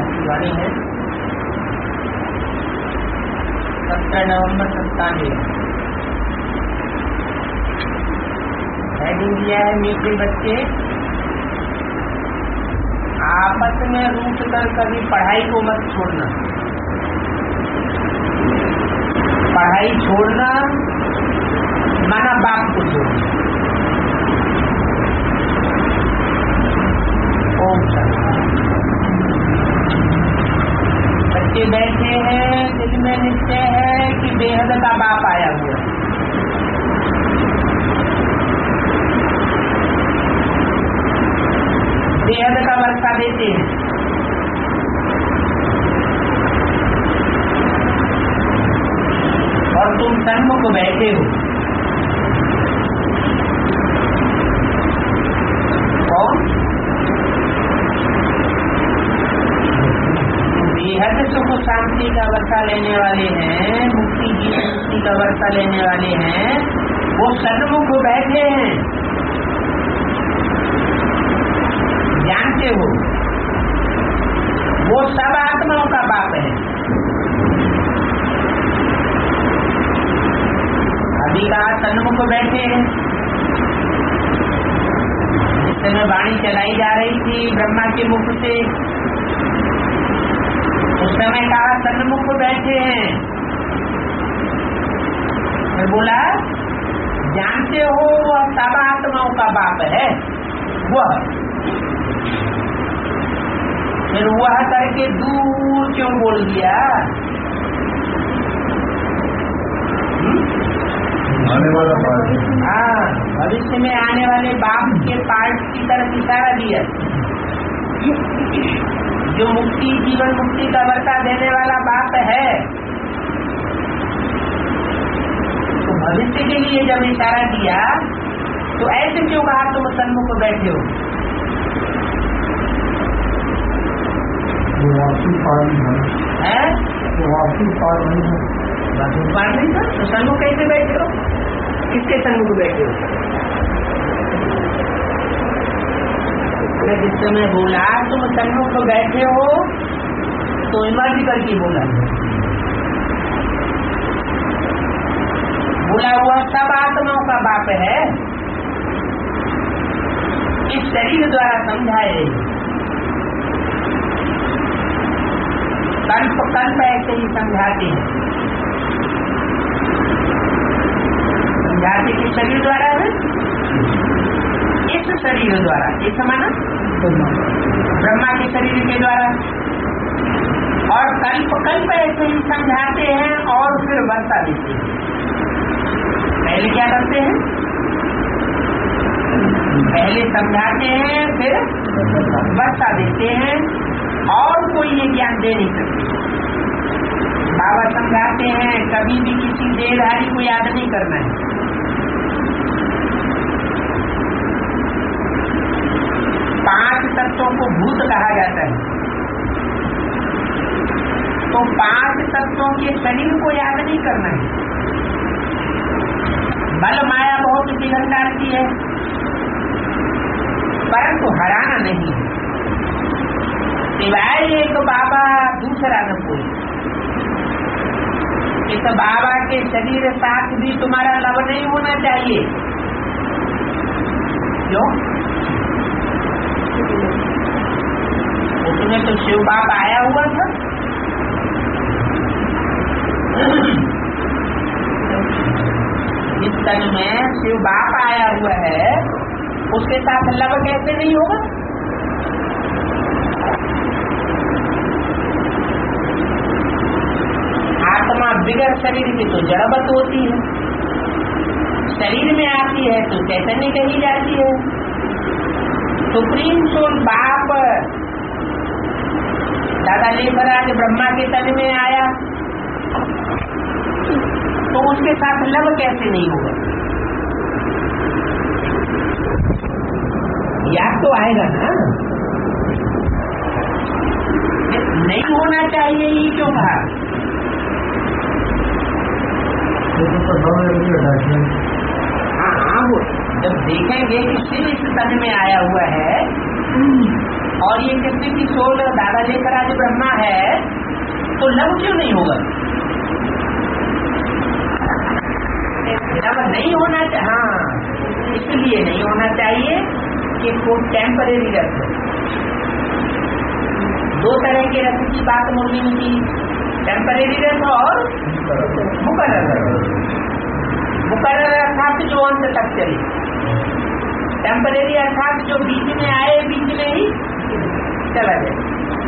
आज की वाणी है 17 नवंबर 97। हेडिंग दिया है मीठे बच्चे आपस में रूठ कर कभी पढ़ाई को मत छोड़ना। पढ़ाई छोड़ना माना बाप को छोड़ना। ओम बच्चे बैठे हैं, दिल में निश्चय है कि बेहद का बाप आया हुआ है। बेहद का वर्षा देते हैं। और तुम सन्मुख बैठे हो। कौन? बेहद सुख शांति का वर्षा लेने वाले हैं, मुक्ति जीवन मुक्ति का वर्षा लेने वाले हैं, वो सन्मुख बैठे हैं। जानते हो वो सब आत्माओं का बाप है। अभी कहा सन्मुख बैठे हैं। जिस समय वाणी चलाई जा रही थी ब्रह्मा के मुख से, उस समय कहा सन्मुख बैठे हैं। फिर बोला जानते हो वह सब आत्माओं का बाप है। वह फिर वह करके दूर क्यों बोल दिया? आने वाला पार्ट। हाँ, भविष्य में आने वाले बाप के पार्ट की तरफ इशारा दिया। जो मुक्ति जीवन मुक्ति का वर्षा देने वाला बाप है, तो भविष्य के लिए जब इशारा दिया तो ऐसे क्यों कहा तुम सन्मुख बैठे हो? है पार नहीं था तो सन्मुख कैसे बैठे हो? किसके सन्मुख बैठे हो? जिस समय बोला तुम सन्मुख बैठे हो तो इमर्ज करके बोला हुआ सब आत्माओं का बाप है। इस शरीर द्वारा समझाए कल्प कल्प ऐसे ही समझाते हैं। समझाते कि शरीर द्वारा है, इस शरीर द्वारा, इस माना ब्रह्मा के शरीर के द्वारा, और कल्प कल्प ऐसे ही समझाते हैं और फिर वर्षा देते हैं। पहले क्या करते हैं? पहले समझाते हैं फिर वर्षा देते हैं, और कोई ये ज्ञान दे नहीं सकते। बाबा समझाते हैं कभी भी किसी देहधारी को याद नहीं करना है। पांच तत्वों को भूत कहा जाता है, तो पांच तत्वों के शरीर को याद नहीं करना है। बल माया बहुत विघन डालती है, परंतु हराना नहीं है। सिवाय एक बाबा दूसरा न कोई। इस बाबा के शरीर साथ भी तुम्हारा लव नहीं होना चाहिए। क्यों? उसमें तो शिव बाप आया हुआ था। जिस तन में शिव बाप आया हुआ है उसके साथ लव कैसे नहीं होगा? आत्मा बिगड़ शरीर की तो जड़वत होती है, शरीर में आती है तो चैतन्य कही जाती है। सुप्रीम सोल बाप दादा लेखराज ब्रह्मा के तन में आया तो उसके साथ लव कैसे नहीं होगा? याद तो आएगा ना। नहीं होना चाहिए ये क्यों कहा? हाँ, वो जब देखेंगे कि शिव इस तन में आया हुआ है और ये कृष्ण की सोल दादा लेकर आज ब्रह्मा है, तो लव क्यों नहीं होगा? लव नहीं होना चाहिए। हाँ, इसलिए नहीं होना चाहिए कि वो टेम्परेरी रख। दो तरह के रथ की बात मुरली में की, टेम्परेरी रथ और मुकर्रर रथ। मुकर्रर अर्थात जो अंत तक चले, टेम्परेरी अर्थात जो बीच में आए बीच में ही चला जाए।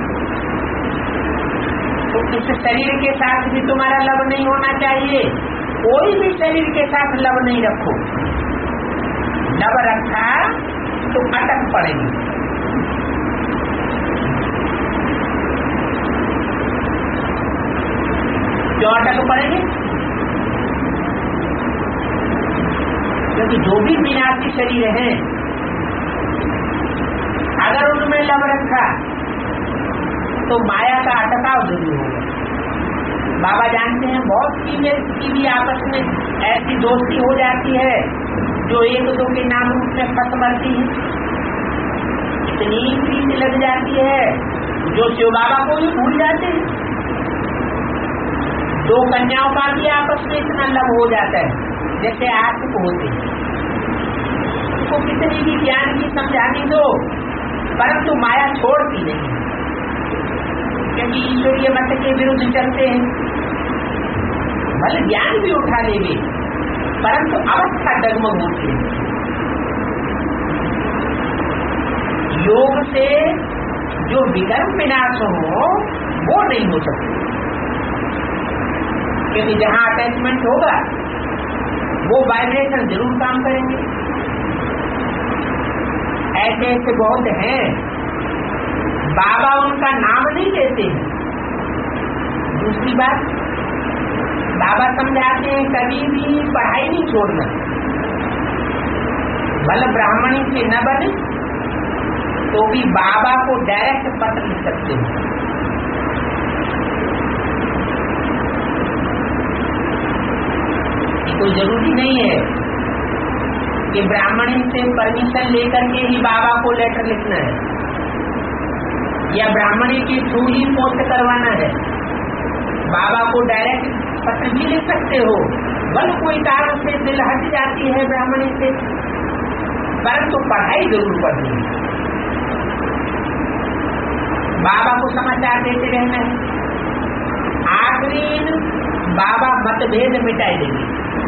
तो इस शरीर के साथ भी तुम्हारा लव नहीं होना चाहिए। कोई भी शरीर के साथ लव नहीं रखो। लव रखा तो अटक पड़ेगी। क्यों अटक पड़ेगी? क्योंकि जो भी विनाशी शरीर है, अगर उनमें लव रखा तो माया का अटकाव जरूर होगा। बाबा जानते हैं बहुत फीमेल की भी आपस में ऐसी दोस्ती हो जाती है जो एक दो के नाम रूप में फंस मरती है। इतनी प्रीति लग जाती है जो शिव बाबा को भी भूल जाते हैं। दो कन्याओं का भी आपस में इतना लव हो जाता है जैसे आशिक होते हैं। उसको कितनी भी ज्ञान की समझानी दो, परंतु माया छोड़ती नहीं, क्योंकि ईश्वरीय मत के विरुद्ध चलते हैं। भले ज्ञान भी उठा लेंगे, परंतु अवस्था डगमग होती है। योग से जो विकर्म विनाश हो वो नहीं हो सकते, क्योंकि जहां अटैचमेंट होगा वो वाइब्रेशन जरूर काम करेंगे। ऐसे ऐसे बहुत हैं, बाबा उनका नाम नहीं लेते हैं। दूसरी बात, बाबा समझाते हैं कभी भी पढ़ाई नहीं छोड़ना। भले ब्राह्मणी से न बने तो भी बाबा को डायरेक्ट पत्र लिख सकते हैं। कोई जरूरी नहीं है कि ब्राह्मणी से परमिशन लेकर के ही बाबा को लेटर लिखना है, या ब्राह्मणी के थ्रू ही पोस्ट करवाना है। बाबा को डायरेक्ट पत्र भी लिख सकते हो। बल कोई कारण से दिल हट जाती है ब्राह्मणी से, परंतु पढ़ाई जरूर पढ़नी है। बाबा को समाचार देते रहना है। आखिरी बाबा मतभेद मिटाई देंगे।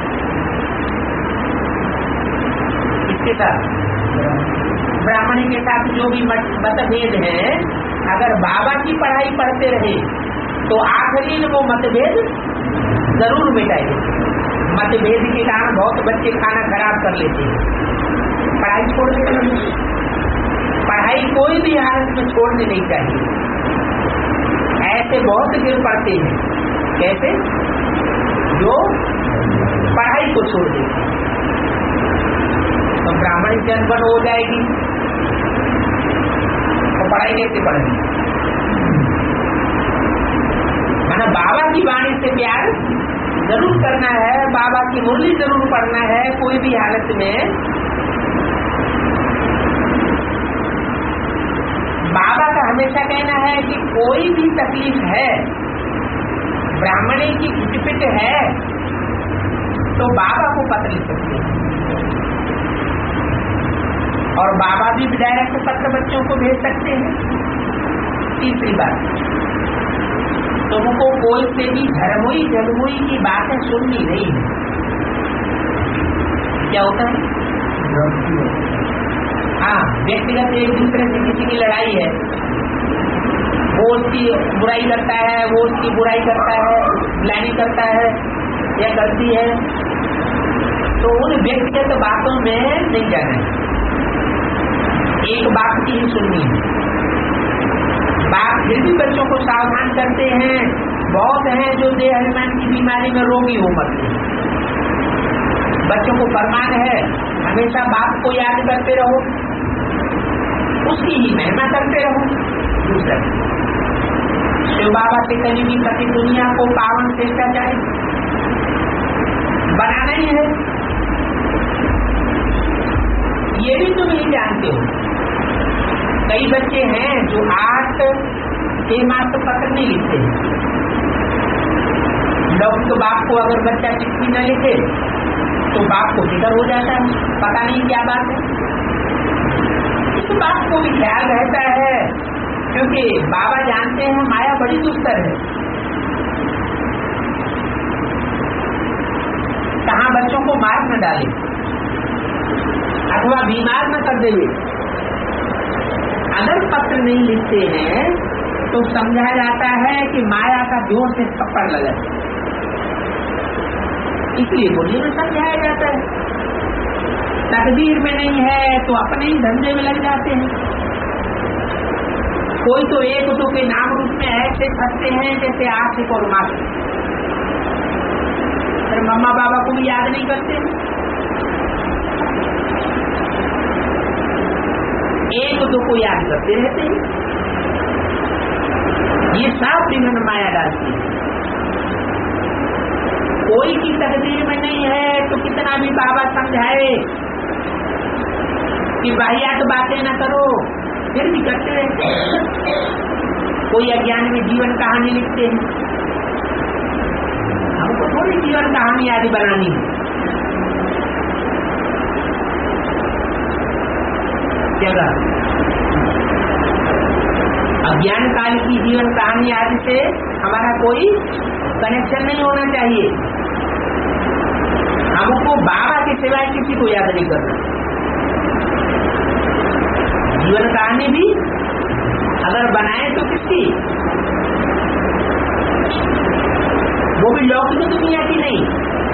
इसके साथ ब्राह्मणी के साथ जो भी मतभेद है, अगर बाबा की पढ़ाई पढ़ते रहे तो आखिरी वो मतभेद जरूर मिटाएंगे। मतभेद के कारण बहुत बच्चे खाना खराब कर लेते हैं, पढ़ाई छोड़ देते हैं। पढ़ाई कोई भी हालत में छोड़नी नहीं चाहिए। ऐसे बहुत गिर पड़ते हैं, कैसे? जो पढ़ाई को छोड़ देते हैं। तो ब्राह्मणी से अनबन हो जाएगी तो पढ़ाई कैसे पढ़ेगी? माना बाबा की वाणी से प्यार जरूर करना है, बाबा की मुरली जरूर पढ़ना है। कोई भी हालत में बाबा का हमेशा कहना है कि कोई भी तकलीफ है, ब्राह्मणी की खिटपिट है, तो बाबा को पत्र लिख सकते हैं। और बाबा भी डायरेक्ट पत्र बच्चों को भेज सकते हैं। तीसरी बात, तुमको कोई से भी धर्मुई जगमुई की बातें सुननी नहीं है। क्या होता है? हाँ, व्यक्तिगत एक दूसरे से किसी की लड़ाई है, वो उसकी बुराई करता है, वो उसकी बुराई करता है, प्लानिंग करता है या करती है, तो उन व्यक्तिगत बातों में नहीं जाना है। एक बात की ही सुननी है। बात फिर भी बच्चों को सावधान करते हैं। बहुत हैं जो देह अभिमान की बीमारी में रोगी हो मरते हैं। बच्चों को फरमान है हमेशा बाप को याद करते रहो, उसकी ही महिमा करते रहो। दूसरा, शिव बाबा से कहीं भी कभी दुनिया को पावन शिष्टाचार बनाना ही है। ये भी तुम ही जानते हो कई बच्चे हैं जो 8 मास तो पत्र नहीं लिखते। लौकिक तो बाप को अगर बच्चा चिट्ठी न लिखे तो बाप को फिक्र हो जाता है, पता नहीं क्या बात है। इस बात को भी ख्याल रहता है, क्योंकि बाबा जानते हैं माया बड़ी दुस्तर है। कहाँ बच्चों को मार न डाले अथवा बीमार न कर देवे। अगर पत्र नहीं लिखते हैं तो समझा जाता है कि माया का जोर से थप्पड़ लगा, इसलिए बोलिए में समझाया जाता है। तकदीर में नहीं है तो अपने ही धंधे में लग जाते हैं। कोई तो एक दो के नाम रूप में ऐसे फंसते हैं जैसे आशिक और मासूम, फिर मम्मा बाबा को भी याद नहीं करते। एक दो को याद करते रहते हैं। ये सब विघ्न माया डालती है। कोई की तकदीर में नहीं है तो कितना भी बाबा समझाए कि वाहियात बातें न करो, फिर भी करते रहते हैं। कोई अज्ञान में जीवन कहानी लिखते हैं। हमको थोड़ी जीवन कहानी आदि बनानी है। क्या अज्ञान काल की जीवन कहानी आदि से हमारा कोई कनेक्शन नहीं होना चाहिए। हमको बाबा के सिवाय किसी को याद नहीं करना। जीवन कहानी भी अगर बनाए तो किसकी, वो भी लौकिक दुनिया की नहीं।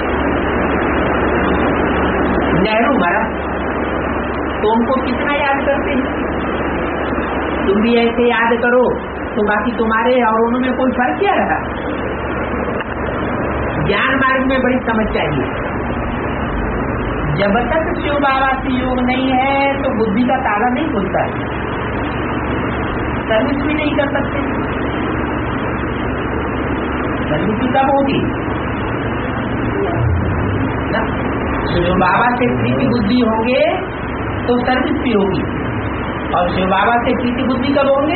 नेहरू मरा तो उनको कितना याद करते हैं। तुम भी ऐसे याद करो तो बाकी तुम्हारे और उनमें कोई फर्क क्या रहा। ज्ञान मार्ग में बड़ी समझ चाहिए। जब तक शिव बाबा से योग नहीं है तो बुद्धि का ताला नहीं खुलता है, सर्विस भी नहीं कर सकते। सर्विस कब होगी ना? शिव बाबा से प्रीति बुद्धि होंगे तो सर्विस भी होगी। और शिव बाबा से प्रीति बुद्धि कब होंगे?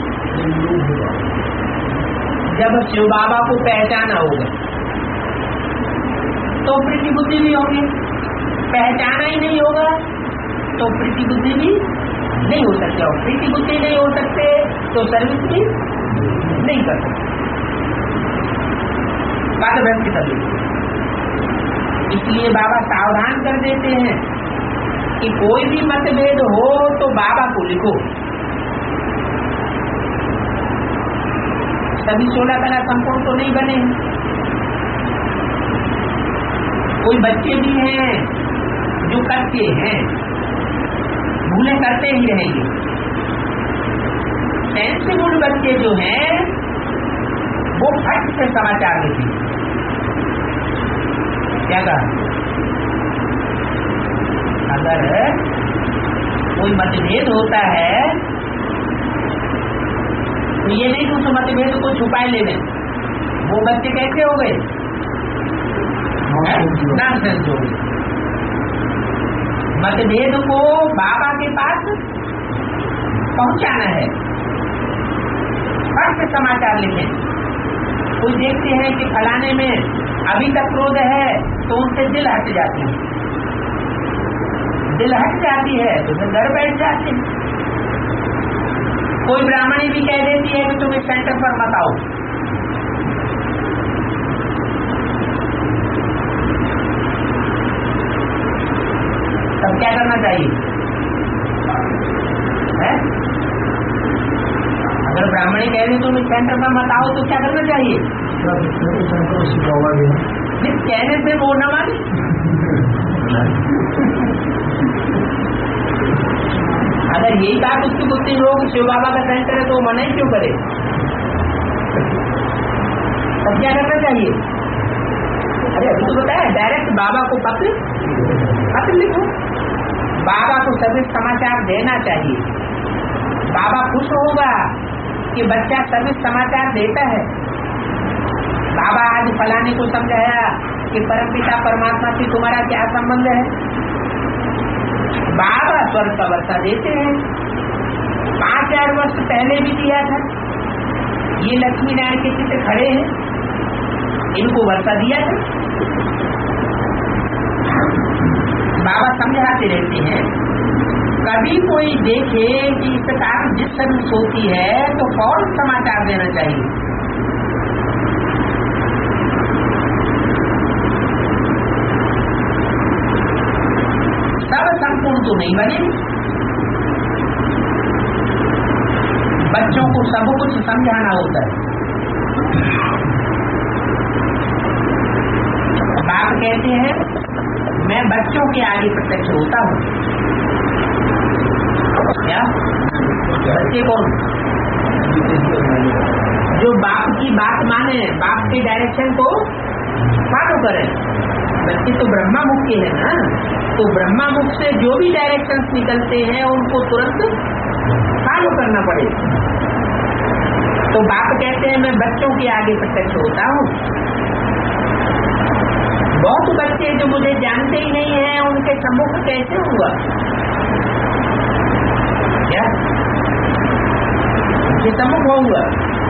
जब शिव बाबा को पहचाना होगा तो प्रीति बुद्धि भी होंगे। पहचाना ही नहीं होगा तो प्रीति बुद्धि भी नहीं हो सकती। और प्रीति बुद्धि नहीं हो सकते तो सर्विस भी नहीं कर सकते। बात व्यक्त कर लीजिए। इसलिए बाबा सावधान कर देते हैं कि कोई भी मतभेद हो तो बाबा को लिखो। सभी 16 कला संपूर्ण तो नहीं बने। कोई बच्चे भी हैं जो करते हैं, भूले करते ही रहेंगे। सेंसिबल बच्चे जो हैं वो फट से समाचार देते हैं। क्या कहा? अगर कोई मतभेद होता है तो ये नहीं कि उस मतभेद को छुपाए ले लें। वो बच्चे कैसे हो गए? नॉनसेंस हो गए। मतभेद को बाबा के पास पहुंचाना है। फट से समाचार लिखें। कोई देखते हैं कि फलाने में अभी तक क्रोध है तो उनसे दिल हट जाती है। दिल हट जाती है तो फिर घर बैठ जाते हैं। कोई ब्राह्मणी भी कह देती है कि तुम इस सेंटर पर मत आओ, तब क्या करना चाहिए है? अगर ब्राह्मणी कह रही तुम इस सेंटर पर मत आओ तो क्या करना चाहिए? कहने से वो न माने। अगर यही बात उसकी बुद्धि हो कि शिव बाबा का सेंटर है तो वो मना ही क्यों करे? तब क्या करना चाहिए? अरे अभी तो बताया, डायरेक्ट बाबा को पत्र लिखो। बाबा को सर्विस समाचार देना चाहिए। बाबा खुश होगा कि बच्चा सर्विस समाचार देता है। बाबा आज फलाने को समझाया कि परमपिता परमात्मा से तुम्हारा क्या संबंध है। बाबा स्वर्ग का वर्षा देते हैं। 5000 वर्ष पहले भी दिया था। ये लक्ष्मी नारायण के चित्र खड़े हैं, इनको वर्षा दिया था। बाबा समझाते रहते हैं, कभी कोई देखे कि इस कारण जिस सर्विस होती है तो फौरन समाचार देना चाहिए। सब संपूर्ण तो नहीं बने, बच्चों को सब कुछ समझाना होता है। बाप कहते हैं मैं बच्चों के आगे प्रत्यक्ष होता हूँ। क्या बच्चे कौन? जो बाप की बात माने, बाप के डायरेक्शन को फॉलो करें। बच्चे तो ब्रह्मा मुख के हैं ना, तो ब्रह्मा मुख से जो भी डायरेक्शंस निकलते हैं उनको तुरंत फॉलो करना पड़ेगा। तो बाप कहते हैं मैं बच्चों के आगे प्रत्यक्ष होता हूँ। बहुत बच्चे जो मुझे जानते ही नहीं है उनके सम्मुख कैसे होगा? क्या उनके सम्मुख होगा?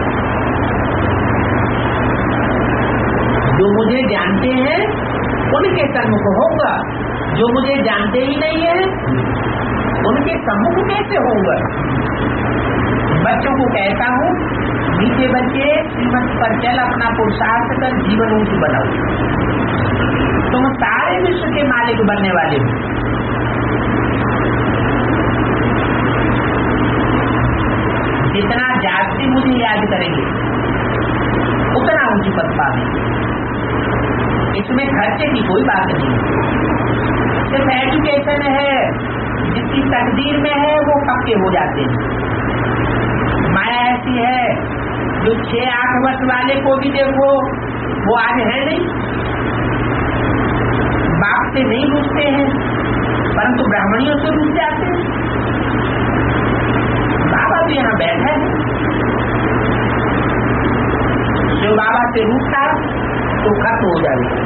जो मुझे जानते हैं उनके सम्मुख होगा, जो मुझे जानते ही नहीं है उनके सम्मुख कैसे होगा? बच्चों को कहता हूँ मीठे बच्चे श्रीमत पर चल अपना पुरुषार्थ कर जीवन ऊंच बनाओ। तुम सारे विश्व के मालिक बनने वाले हो। जितना जाति मुझे याद करेंगे उतना ऊंची पद पाएंगे। इसमें खर्चे की कोई बात नहीं, सिर्फ एजुकेशन है। जिसकी तकदीर में है वो पक्के हो जाते हैं। माया ऐसी है जो 6-8 वर्ष वाले को भी देखो वो आज है नहीं, बाप से नहीं रुचते हैं परंतु ब्राह्मणियों से रुच जाते हैं। बाबा भी यहाँ बैठा है, जो बाबा से रूठता तो खत्म हो जाएगा।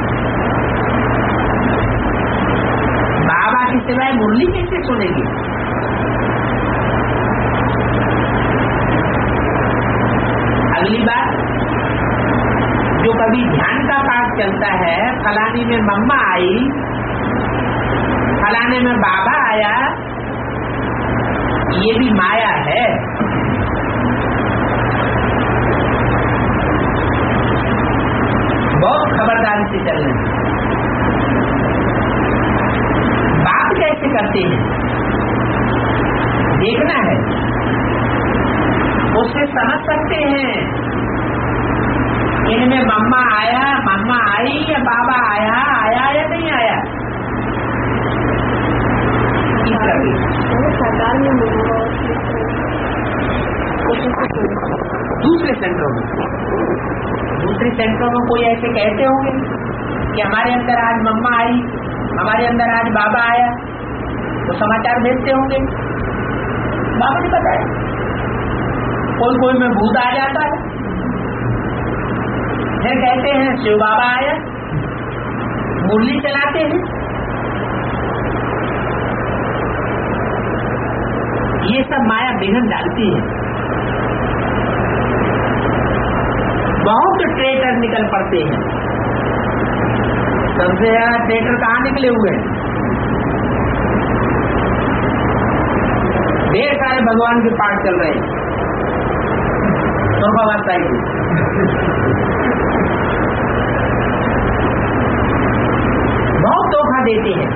बाबा के सिवाय मुरली कैसे सुनेगी? अगली बात, जो कभी ध्यान का पाठ चलता है, फलाने में मम्मा आई, फलाने में बाबा आया, ये भी माया है। बहुत खबरदारी से चलना। बात कैसे करते हैं देखना है, उससे समझ सकते हैं इनमें मम्मा आया, मम्मा आई या बाबा आया, आया या नहीं आया। दूसरे सेंटरों में कोई ऐसे कहते होंगे कि हमारे अंदर आज मम्मा आई, हमारे अंदर आज बाबा आया, तो समाचार भेजते होंगे। बाबा ने बताया कोई में भूत आ जाता है, फिर कहते हैं शिव बाबा आया, मुरली चलाते हैं। ये सब माया विघ्न डालती है। बहुत ट्रेटर निकल पड़ते हैं। सबसे ज्यादा ट्रेटर कहाँ निकले हुए हैं? ढेर सारे भगवान के पाठ चल रहे हैं, बहुत धोखा देते हैं।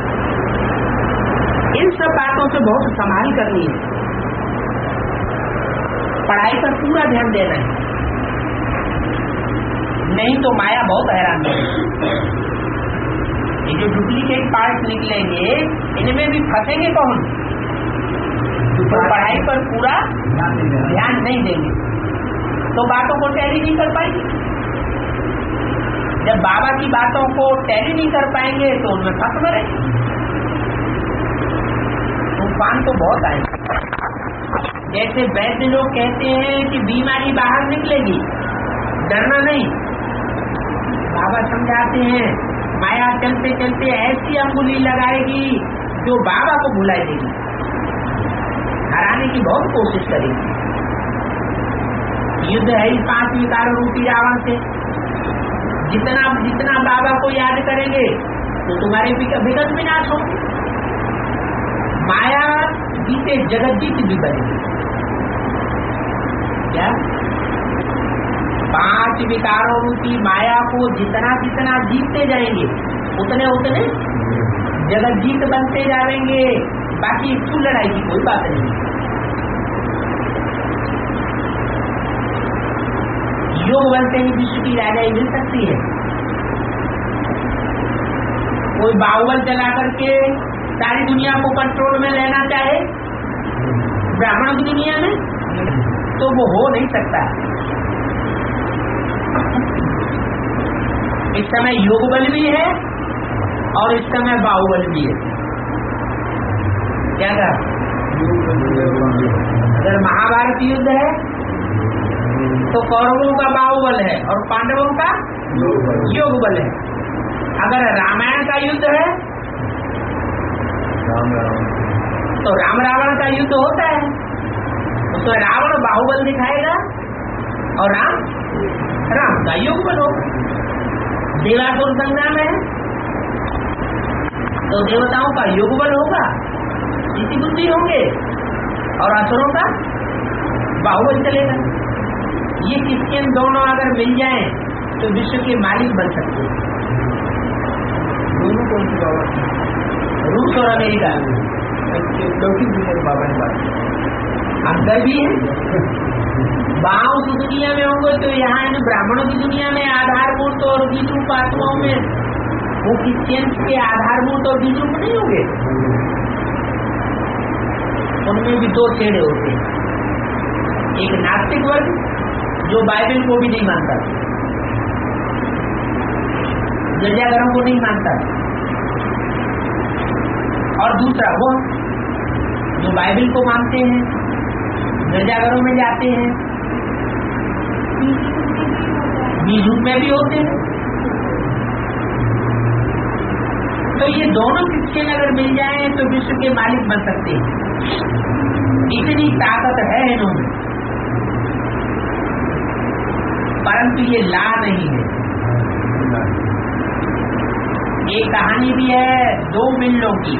इन सब बातों से बहुत संभाल करनी है। पढ़ाई पर पूरा ध्यान देना है, नहीं तो माया बहुत हैरान करेगी। ये जो डुप्लीकेट पार्ट निकलेंगे इनमें भी फंसेंगे कौन? तो पढ़ाई पर पूरा ध्यान नहीं देंगे तो बातों को टैली नहीं कर पाएंगे। जब बाबा की बातों को टैली नहीं कर पाएंगे तो उनमें फंस मरेंगे। तूफान तो बहुत आएंगे। जैसे वैद्य लोग कहते हैं कि बीमारी बाहर निकलेगी, डरना नहीं। बाबा समझाते हैं माया चलते चलते ऐसी अंगुली लगाएगी जो बाबा को भुला देगी। हराने की बहुत कोशिश करेगी। युद्ध है ही 5 विकार रूपी रावण से। जितना जितना बाबा को याद करेंगे तो तुम्हारे विगत विनाश होंगे। माया जीते जगत जीत भी बनेगी। क्या 5 विकारों रूपी माया को जितना जितना जीतते जाएंगे उतने उतने जगत जीत बनते जाएंगे। बाकी स्थूल लड़ाई की कोई बात नहीं। योग बनते ही विश्व की राजाई मिल सकती है। कोई बाहुबल चला करके सारी दुनिया को कंट्रोल में लेना चाहे ब्राह्मणों की दुनिया में तो वो हो नहीं सकता। इस समय योग बल भी है और इस समय बाहुबल भी है। क्या कहा? अगर महाभारत युद्ध है तो कौरवों का बाहुबल है और पांडवों का योग बल है। अगर रामायण का युद्ध है तो राम रावण का युद्ध होता है। उसमें रावण बाहुबल दिखाएगा और राम का योग बल होगा। देवासुर संग्राम है तो देवताओं का योग बल होगा, इसी बुद्धि होंगे, और असुरों का बाहुबल चलेगा। ये क्रिश्चियन दोनों अगर मिल जाएं तो विश्व के मालिक बन सकते हैं। दोनों कौन सी बाबा? रूस और अमेरिका। लौकिक दुनिया के बाबा ने बात अंदर भी है। बाहर उस दुनिया में होंगे तो यहाँ इन ब्राह्मणों की दुनिया में आधारभूत और बीज रूप आत्माओं में वो क्रिश्चियंस के आधारभूत और बीज रूप नहीं होंगे। उनमें भी 2 छेड़े होते हैं। एक नास्तिक वर्ग जो बाइबल को भी नहीं मानता, गिरजाघरों को नहीं मानता, और दूसरा वो जो बाइबल को मानते हैं, गिरजाघरों में जाते हैं, बीज रूप में भी होते हैं। तो ये दोनों क्रिश्चियन अगर मिल जाएं तो विश्व के मालिक बन सकते हैं। इतनी ताकत है इन्होंने, परंतु ये ला नहीं है। एक कहानी भी है 2 बिल्लों की।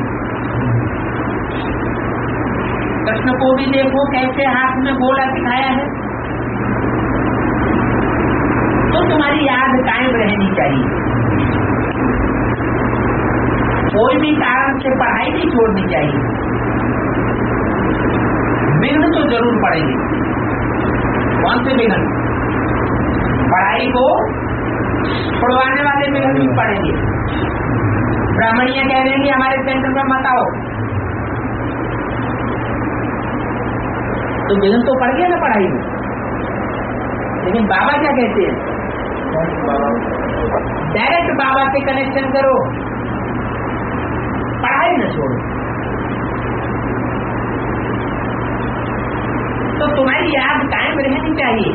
कृष्ण को भी देखो कैसे हाथ में गोला दिखाया है। तो तुम्हारी याद कायम रहनी चाहिए। कोई भी कारण से पढ़ाई नहीं छोड़नी चाहिए। विघ्न तो जरूर पड़ेंगे। कौन से विघ्न? पढ़ाई को छुड़वाने वाले विघ्न भी पड़ेंगे। ब्राह्मणियां कह रही हैं हमारे सेंटर में मत आओ, तो विघ्न तो पड़ गया ना पढ़ाई में। लेकिन बाबा क्या कहते हैं? डायरेक्ट बाबा से कनेक्शन करो, पढ़ाई न छोड़ो। तो तुम्हारी याद कायम रहनी चाहिए।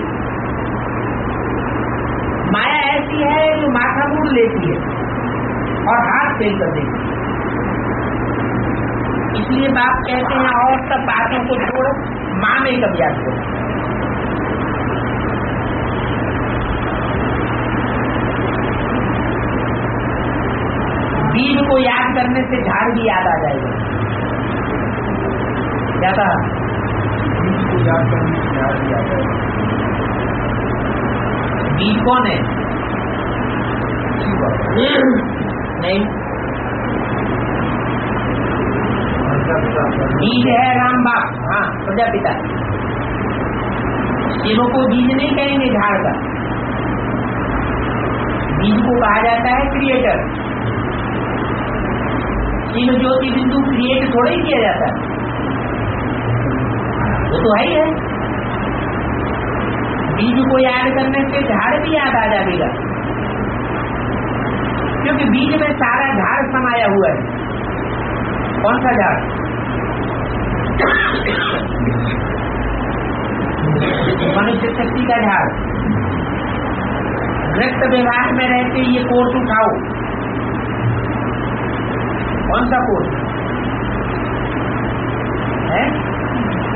माया ऐसी है जो माथा मूड लेती है और हाथ फेल कर देती है। इसलिए बाप कहते हैं और सब बातों को छोड़ो, माँ में कब याद करो। बीज को याद करने से झाड़ भी याद आ जाएगा। क्या कहा? बीज को याद करने से झाड़ भी आ जाएगा। बीज कौन है? नहीं, बीज है राम बाप। हाँ, प्रजापिता। शिव को बीज नहीं कहेंगे झाड़ का। बीज को कहा जाता है क्रिएटर। शिव ज्योति बिंदु क्रिएट थोड़ा ही किया जाता है, वो तो है ही है। बीज को याद करने से झाड़ भी याद आ जाएगा, क्योंकि बीज में सारा झाड़ समाया हुआ है। कौन सा झाड़? मनुष्य शक्ति का झाड़। रक्त विभाग में रहते ये कोर्स उठाओ। कौन सा कोर्स है?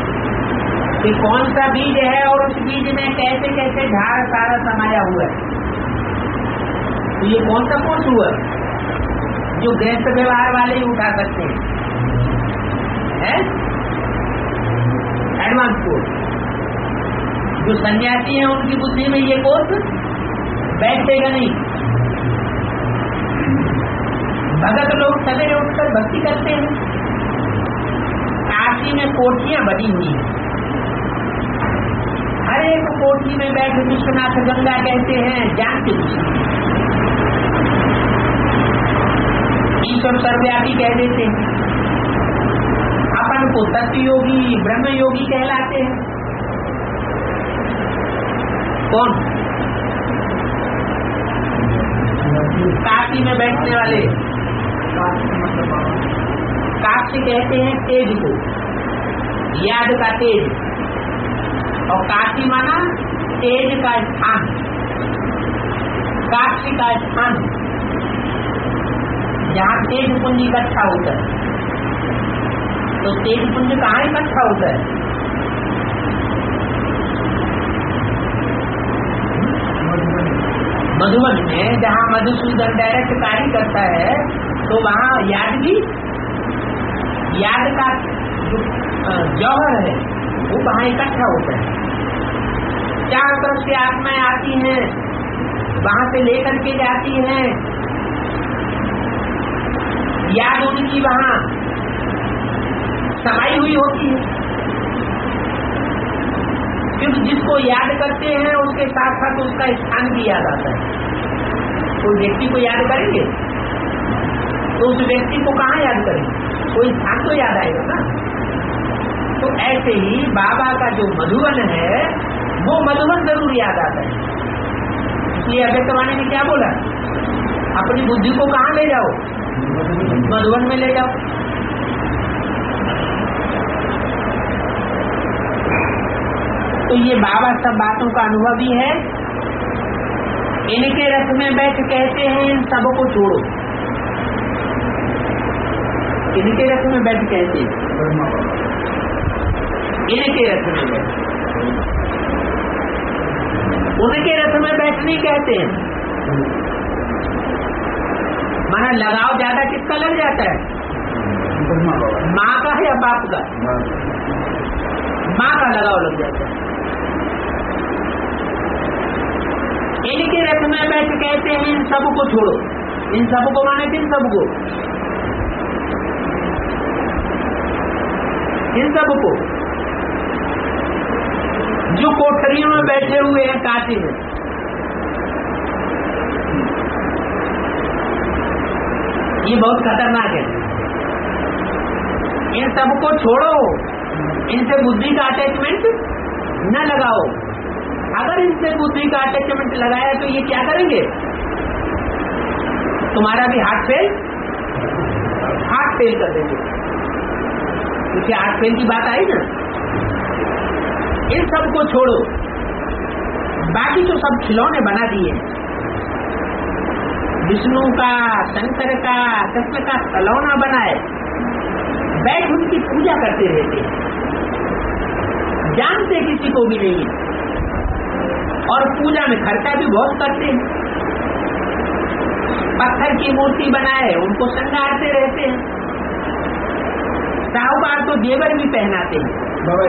कि कौन सा बीज है और उस बीज में कैसे कैसे झाड़ सारा समाया हुआ है। तो ये कौन सा कोर्स हुआ जो गृहस्थ व्यवहार वाले ही उठा सकते हैं? Advance course. जो सन्यासी हैं उनकी बुद्धि में ये कोर्स बैठेगा नहीं। भगत लोग सवेरे उठकर भक्ति करते हैं। काशी में कोठियां बनी हुई हैं, हर एक कोठी में बैठ विश्वनाथ गंगा कहते हैं, जानते ईश्वर सर्वव्यापी कह देते हैं। अपन को तत्व योगी ब्रह्म योगी कहलाते हैं। कौन? काशी में बैठने वाले। काशी कहते हैं तेज को, याद का तेज, और काशी माना तेज का स्थान, काशी का स्थान जहाँ तेज पुंज इकट्ठा होता है। तो तेज पुंज कहाँ इकट्ठा होता है? मधुबन में, जहाँ मधुसूदन डायरेक्ट कार्य करता है, तो वहाँ याद का जो जौहर है वो वहाँ इकट्ठा होता है। चारों तरफ से आत्माएं आती हैं, वहां से लेकर के जाती हैं। याद उनकी वहां समाई हुई होती है, क्योंकि जिसको याद करते हैं उसके साथ साथ उसका स्थान भी याद आता है। कोई व्यक्ति को याद करेंगे तो उस व्यक्ति को कहाँ याद करेंगे? कोई स्थान तो याद आएगा ना। तो ऐसे ही बाबा का जो मधुबन है वो मधुबन जरूर याद आता है। इसलिए अव्यक्तवाणी ने क्या बोला? अपनी बुद्धि को कहाँ ले जाओ? मधुबन में ले जाओ। तो ये बाबा सब बातों का अनुभवी है। इनके रथ में बैठ कहते हैं इन सबको छोड़ो। इनके रथ में बैठ कहते हैं, इनके रथ में बैठ, उनके रथ में बैठने कहते हैं। माना लगाव ज्यादा किसका लग जाता है? माँ का है या बाप का? माँ का लगाव लग जाता है। इनके रथ में बैठ कहते हैं इन सबको छोड़ो। इन सबको माने किन सबको? इन सबको जो कोठरियों में बैठे हुए हैं काशी में। ये बहुत खतरनाक है। इन सबको छोड़ो, इनसे बुद्धि का अटैचमेंट न लगाओ। अगर इनसे बुद्धि का अटैचमेंट लगाया तो ये क्या करेंगे? तुम्हारा भी हार्ट फेल कर देंगे। क्योंकि हार्ट फेल की बात आई ना। इन सबको छोड़ो, बाकी तो सब खिलौने बना दिए। विष्णु का, शंकर का, कृष्ण का खिलौना बनाए, बैठ उनकी पूजा करते रहते, जानते किसी को भी नहीं, और पूजा में खर्चा भी बहुत करते हैं। पत्थर की मूर्ति बनाए उनको श्रृंगारते रहते हैं। साहूकार तो जेवर भी पहनाते हैं।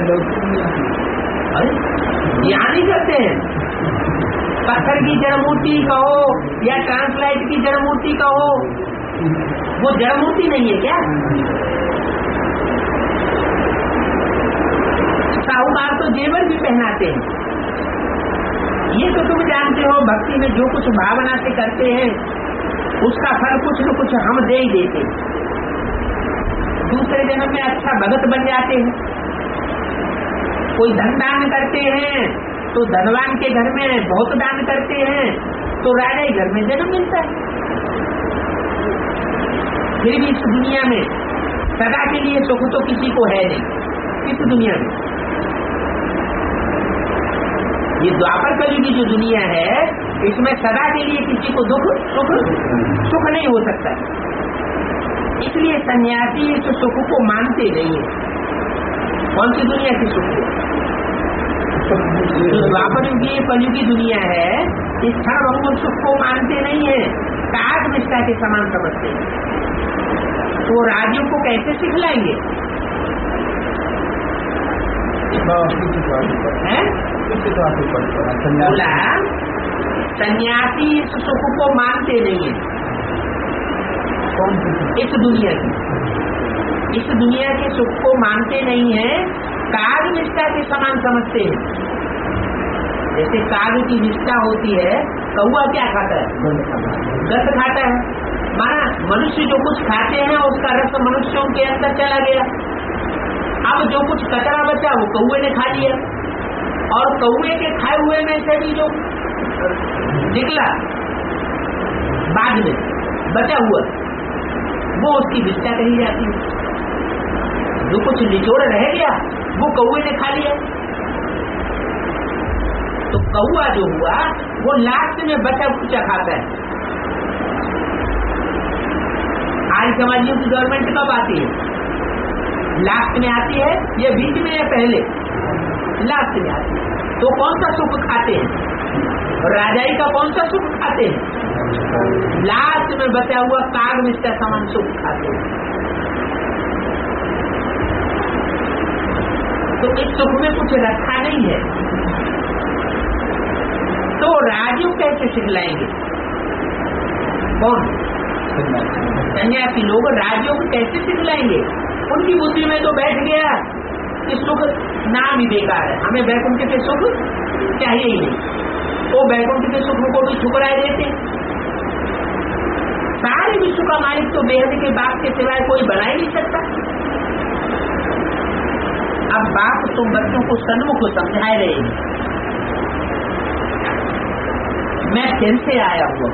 ध्यान ही करते हैं। पत्थर की जड़ मूर्ति कहो या ट्रांसलाइट की जड़ मूर्ति कहो, वो जड़ मूर्ति नहीं है क्या? साहूकार तो जेवर भी पहनाते हैं। ये तो तुम जानते हो, भक्ति में जो कुछ भावना से करते हैं उसका फल कुछ न कुछ हम दे ही देते हैं। दूसरे जन्म में अच्छा भगत बन जाते हैं। कोई धन दान करते हैं तो धनवान के घर में बहुत दान करते हैं तो राजा ही घर में जन्म मिलता है। फिर भी इस दुनिया में सदा के लिए सुख तो किसी को है नहीं। इस दुनिया में ये द्वापर कली की जो दुनिया है, इसमें सदा के लिए किसी को सुख नहीं हो सकता। इसलिए सन्यासी इस सुख को मानते नहीं है। कौन सी दुनिया की सुख है? द्वापर युग की कलयुगी दुनिया है, इस क्षण भंगुर सुख को मानते नहीं है, काग निष्ठा के समान समझते हैं। तो राजयोग को कैसे सिखलाएंगे? बोला सन्यासी इस सुख को मानते नहीं है। इस दुनिया के सुख को मानते नहीं है, काग निष्ठा के समान समझते हैं। जैसे काग की निष्ठा होती है, कौआ क्या खाता है? रस खाता है। माना मनुष्य जो कुछ खाते हैं उसका रस मनुष्यों के अंदर चला गया। अब जो कुछ कचरा बचा वो कौए ने खा लिया, और कौए के खाए हुए में से भी जो निकला बाद में बचा हुआ वो उसकी विष्ठा कही जाती है। जो कुछ निचोड़ रह गया वो कौए ने खा लिया। तो कौआ जो हुआ वो लास्ट में बचा कुचा खाता है। आज समाजियों की गवर्नमेंट कब आती है? लास्ट में आती है या बीच में या पहले? लास्ट में आती है। तो कौन सा सुख खाते हैं? राजाई का कौन सा सुख खाते हैं? लास्ट में बचा हुआ काग निष्ठा समान सुख खाते हैं। तो इस सुख में कुछ रखा नहीं है। तो राजयोग कैसे सिखलाएंगे? कौन? सन्यासी लोग राजयोग कैसे सिखलाएंगे? उनकी बुद्धि में तो बैठ गया कि सुख नाम ही बेकार है, हमें वैकुंठ के सुख चाहिए ही नहीं। वो वैकुंठ के सुख को भी ठुकराए देते। सारे विश्व का मालिक तो बेहद के बाप के सिवाय कोई बना ही नहीं सकता। अब बाप तुम बच्चों को सन्मुख समझाए रहे हैं। मैं फिर से आया हुआ।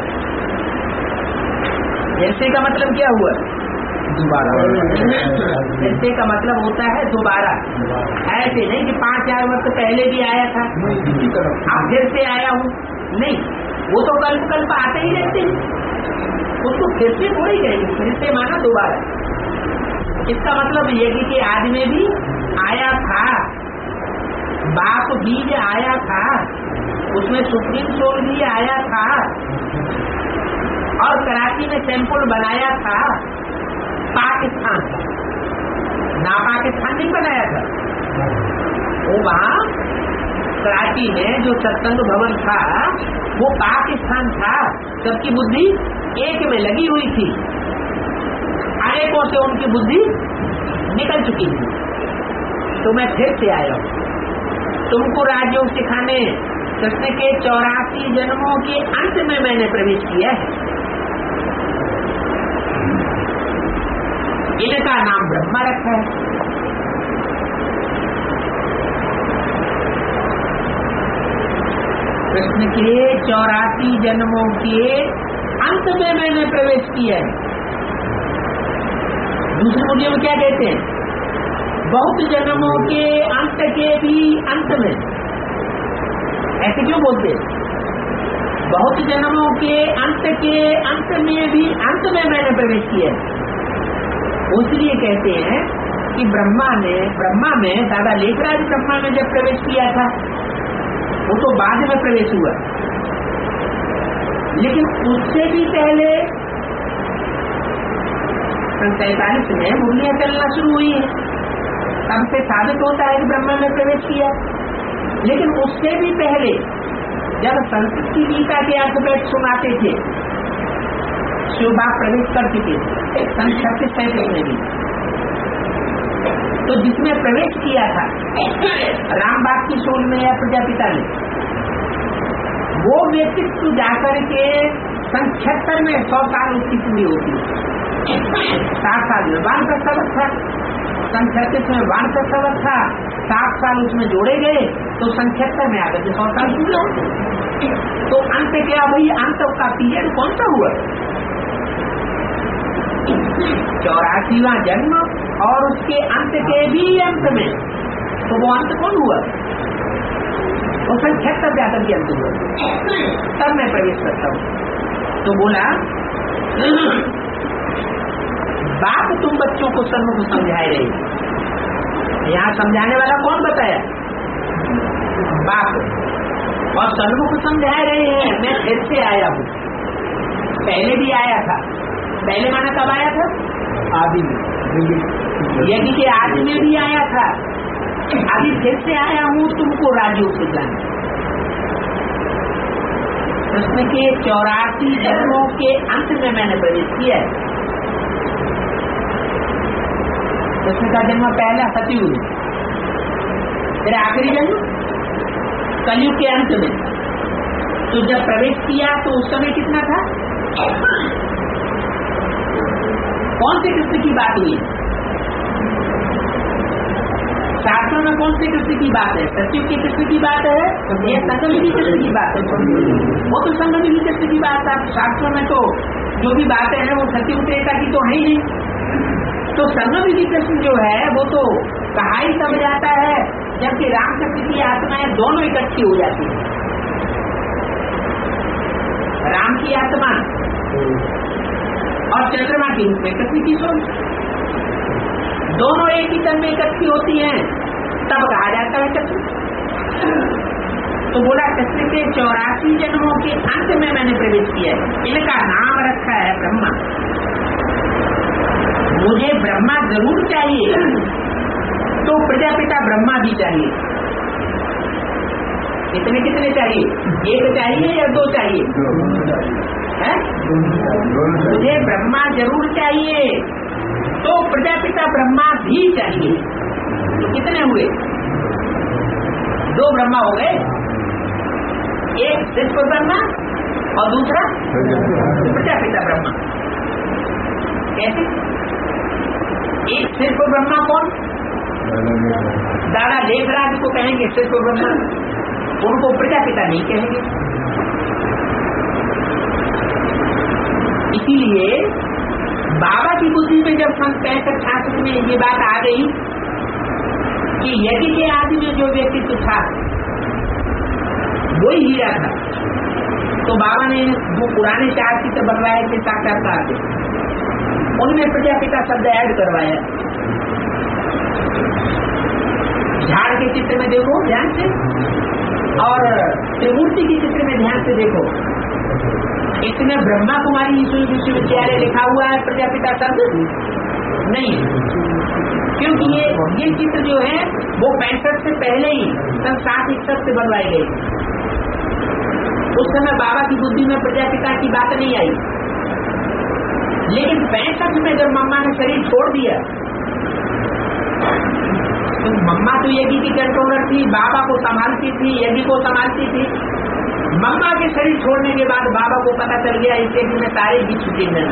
फिर से का मतलब क्या हुआ? दोबारा। फिर से का मतलब होता है दोबारा। ऐसे नहीं कि 5-4 वर्ष पहले भी आया था अब फिर से आया हूँ, नहीं। वो तो कल्प कल्प आते ही रहते हैं, उसको फिर से हो ही गए। फिर से माना दोबारा। इसका मतलब ये कि आज में भी आया था, बाप बीज आया था, उसमें सुप्रीम सोल भी आया था, और कराची में सैंपल बनाया था। पाकिस्तान ना, पाकिस्तान नहीं बनाया था। वो वहाँ कराची में जो सत्संग भवन था वो पाकिस्तान था। सबकी बुद्धि एक में लगी हुई थी, अनेकों से उनकी बुद्धि निकल चुकी थी। तो मैं फिर से आया हूँ तुमको राजयोग सिखाने। कृष्ण के 84 जन्मों के अंत में मैंने प्रवेश किया है। इनका नाम ब्रह्मा रखा है। कृष्ण के 84 जन्मों के अंत में मैंने प्रवेश किया है। दूसरी मुझे में क्या कहते हैं? बहुत जन्मों के अंत के भी अंत में। ऐसे क्यों बोलते हैं? बहुत जन्मों के अंत में भी अंत में मैंने प्रवेश किया है। इसलिए कहते हैं कि ब्रह्मा में दादा लेखराज ब्रह्मा में जब प्रवेश किया था वो तो बाद में प्रवेश हुआ, लेकिन उससे भी पहले 47 में मुरलियां चलना शुरू हुई है। तब से साबित होता है कि ब्रह्मा में प्रवेश किया। लेकिन उससे भी पहले जब संस्कृत की गीता के अर्थवैध सुनाते थे, शिव बाप प्रवेश कर चुके थे 36 में भी। तो जिसमें प्रवेश किया था राम बाप की सोल में या प्रजापिता ने, वो व्यक्तित्व जाकर के 76 में 100 साल उसकी पूरी होती है। 7 साल में 62 साल था, 36 में 62 साल था, 7 साल उसमें जोड़े गए तो 76 में आकर के 100 साल पूरे होते। तो अंत क्या भाई? अंत का पीरियड कौन सा हुआ? 84वां जन्म और उसके अंत के भी अंत में। तो वो अंत कौन हुआ? वो 76 जाकर के अंत हुआ। तब मैं प्रवेश करता हूँ। तो बोला बात तुम बच्चों को सन्मुख समझाए रहे। यहाँ समझाने वाला कौन बताया? बाप और सन्मुख समझा रहे हैं मैं फिर से आया हूँ, पहले भी आया था। पहले माना कब आया था? आदि में, यज्ञ के आदि में भी आया था, अभी फिर से आया हूँ तुमको राजयोग से जाना। कृष्ण के 84 जन्मों के अंत में मैंने प्रवेश किया है। कृष्ण का जन्म पहला सतयुग, फिर आखिरी जन्म कलयुग के अंत में। तो जब प्रवेश किया तो उस समय कितना था? कौन से कृष्ण की बात हुई? शास्त्रों में कौन से कृष्ण की बात है? सतयुग के कृष्ण की बात है या संगम की कृष्ण की बात है? वो तो संगम की कृष्ण की बात है। शास्त्रों में तो जो भी बातें हैं वो सतयुग त्रेता की तो है ही नहीं। तो संगम की कृष्ण जो है वो तो कहा ही तब जाता है जबकि रामकृष्ण की आत्माएं दोनों इकट्ठी हो जाती है। राम की आत्मा और चंद्रमा के रूप में कृष्ण की सोच दोनों एक ही तन में इकट्ठी होती हैं, तब कहा जाता है कृष्ण। तो बोला कृष्ण के 84 जन्मों के अंत में मैंने प्रवेश किया है, इनका नाम रखा है ब्रह्मा। मुझे ब्रह्मा जरूर चाहिए तो प्रजापिता ब्रह्मा भी चाहिए। कितने कितने चाहिए? एक चाहिए या दो चाहिए? है? मुझे ब्रह्मा जरूर चाहिए तो प्रजापिता ब्रह्मा भी चाहिए। तो कितने हुए? दो ब्रह्मा हो गए, एक सिर्फ ब्रह्मा और दूसरा प्रजापिता ब्रह्मा। कैसे? एक सिर्फ ब्रह्मा कौन? दादा लेखराज को कहेंगे सिर्फ ब्रह्मा, उनको प्रजापिता नहीं कहेंगे। इसीलिए बाबा की बुद्धि में जब सन 65-66 में ये बात आ गई कि यज्ञ के आदि में जो व्यक्तित्व था वही हीरा था, तो बाबा ने वो पुराने 4 चित्र बनवाए थे साक्षात्कार के, उनमें प्रजापिता शब्द ऐड करवाया। झाड़ के चित्र में देखो ध्यान से, और त्रिमूर्ति के चित्र में ध्यान से देखो, इसमें ब्रह्मा कुमारी विश्वविद्यालय लिखा हुआ है, प्रजापिता शब्द नहीं है। क्योंकि ये चित्र जो है वो 65 से पहले ही सन 60-61 से बनवाए गए। उस समय बाबा की बुद्धि में प्रजापिता की बात नहीं आई, लेकिन 65 में जब मम्मा ने शरीर छोड़ दिया तो मम्मा तो यज्ञ की कंट्रोलर थी, बाबा को संभालती थी, यज्ञ को संभालती थी। मम्मा के शरीर छोड़ने के बाद बाबा को पता चल गया इस यज्ञ में सारे भी छुट्टी में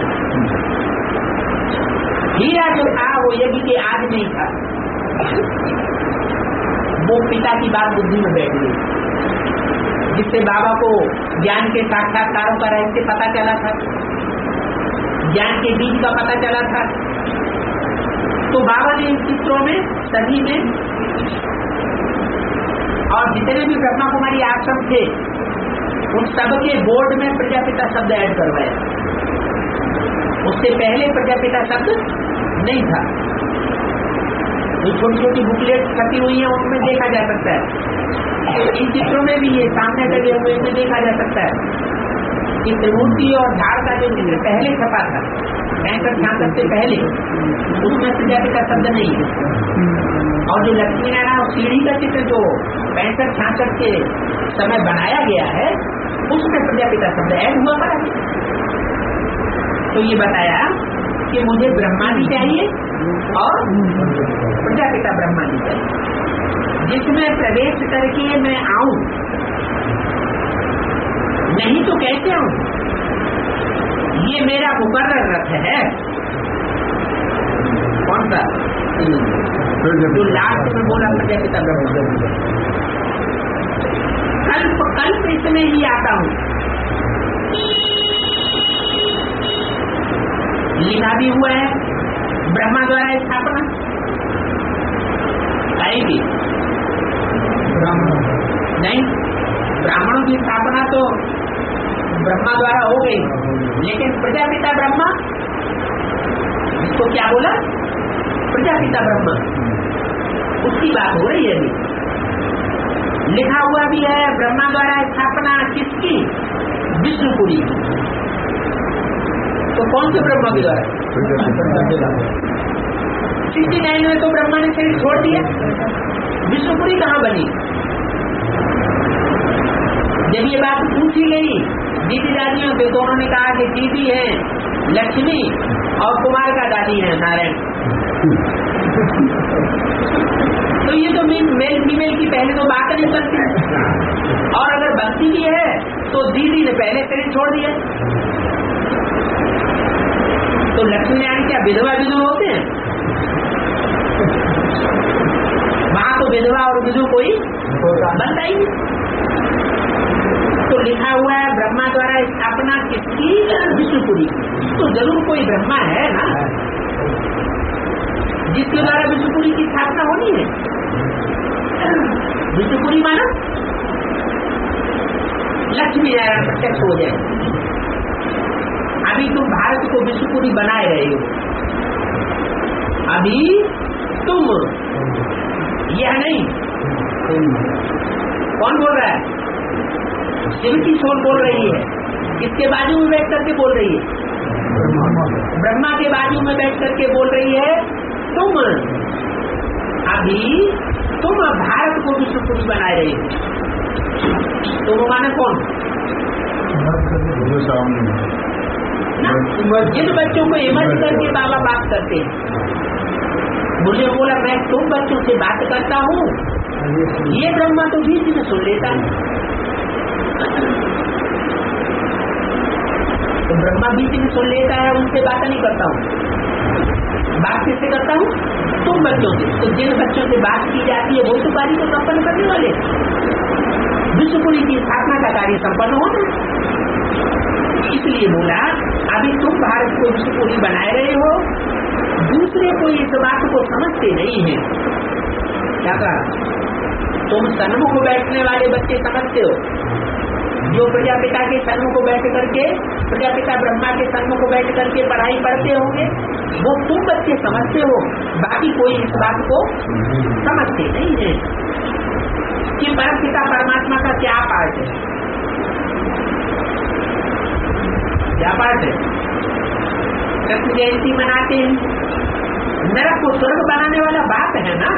हीरा जो था वो यज्ञ के आज नहीं था। वो पिता की बात बुद्धि में बैठ गई, जिससे बाबा को ज्ञान के साक्षात्कारों का रहस्य पता चला था, ज्ञान के बीज का पता चला था। तो बाबा ने इन चित्रों में सभी में, और जितने भी ब्रह्मा कुमारी आश्रम थे उन सबके बोर्ड में प्रजापिता शब्द ऐड करवाया। उससे पहले प्रजापिता शब्द नहीं था। जो छोटी छोटी बुकलेट छपी हुई है उनमें देखा जा सकता है, इन चित्रों में भी ये सामने लगे हुए इनमें देखा जा सकता है कि त्रिमूर्ति और झाड़ का जो चित्र पहले छपा था 65-66 से पहले, उसमें प्रजापिता शब्द नहीं है। और जो लक्ष्मी नारायण और सीढ़ी का चित्र जो 65-66 के समय बनाया गया है उसमें प्रजापिता शब्द ऐड हुआ पड़ा। तो ये बताया कि मुझे ब्रह्मा भी चाहिए और प्रजापिता ब्रह्मा भी चाहिए, जिसमें प्रवेश करके मैं आऊं, नहीं तो कैसे आऊं? ये मेरा मुकर्रर रथ है। कौन सा? जो लास्ट में बोला प्रजापिता ब्रह्मा। कल्प कल्प इसमें ही आता हूं, लिखा भी हुआ है ब्रह्मा द्वारा स्थापना आएगी नहीं। ब्राह्मणों की स्थापना तो ब्रह्मा द्वारा हो गई, लेकिन प्रजापिता ब्रह्मा, इसको क्या बोला? प्रजापिता ब्रह्मा, उसकी बात हो रही है अभी। लिखा हुआ भी है ब्रह्मा द्वारा स्थापना किसकी? विष्णुपुरी। तो कौन से ब्रह्मा के द्वारा? 69 में तो ब्रह्मा ने शरीर छोड़ दिया, विष्णुपुरी कहाँ बनी? जब ये बात पूछी गई दीदी दादियों से, तो उन्होंने कहा कि दीदी है लक्ष्मी और कुमार का दादी है नारायण। तो ये तो मेल फीमेल की पहले तो बात नहीं करती, और अगर बनती भी है तो दीदी ने पहले शरीर छोड़ दिया। तो लक्ष्मी नारायण क्या विधवा विधु होते हैं? वहां तो विधवा और विधु कोई बनता ही नहीं। तो लिखा हुआ है ब्रह्मा द्वारा स्थापना किसकी? विष्णुपुरी। तो जरूर कोई ब्रह्मा है ना जिसके द्वारा विष्णुपुरी की स्थापना होनी है। विष्णुपुरी माना लक्ष्मी नारायण प्रत्यक्ष हो जाए। अभी तुम भारत को विष्णुपुरी बनाए रहे हो, अभी तुम, यह नहीं। कौन बोल रहा है? शिव की सोच बोल रही है। किसके बाजू में बैठ करके बोल रही है? ब्रह्मा के बाजू में बैठ करके बोल रही है तुम, अभी तुम भारत को विष्णुपुरी बनाए रहे हो। तो वो माने कौन? जिन बच्चों को इमर्ज करके बाबा बात करते हैं। मुझे बोला मैं तुम बच्चों से बात करता हूँ, ये ब्रह्मा तो बीच में सुन लेता है। तो ब्रह्मा बीच में सुन लेता है, उनसे बात नहीं करता हूँ। बात किससे करता हूँ? तुम बच्चों से। तो जिन बच्चों से बात की जाती है वो तो कार्य को संपन्न करने वाले, विष्णुपुरी की स्थापना का कार्य संपन्न होना। इसलिए बोला अभी तुम भारत को विष्णुपुरी बनाए रहे हो, दूसरे कोई इस बात को समझते नहीं है। क्या कहा? तुम सन्मुख बैठने वाले बच्चे समझते हो, जो प्रजापिता के सन्मुख बैठ करके, प्रजापिता ब्रह्मा के सन्मुख बैठ करके पढ़ाई पढ़ते होंगे, वो तुम बच्चे समझते हो, बाकी कोई इस बात को समझते नहीं है कि परमपिता परमात्मा का क्या पार्ट है। क्या पार्ट है? कृष्ण जयंती मनाते हैं, नरक को स्वर्ग बनाने वाला बात है ना।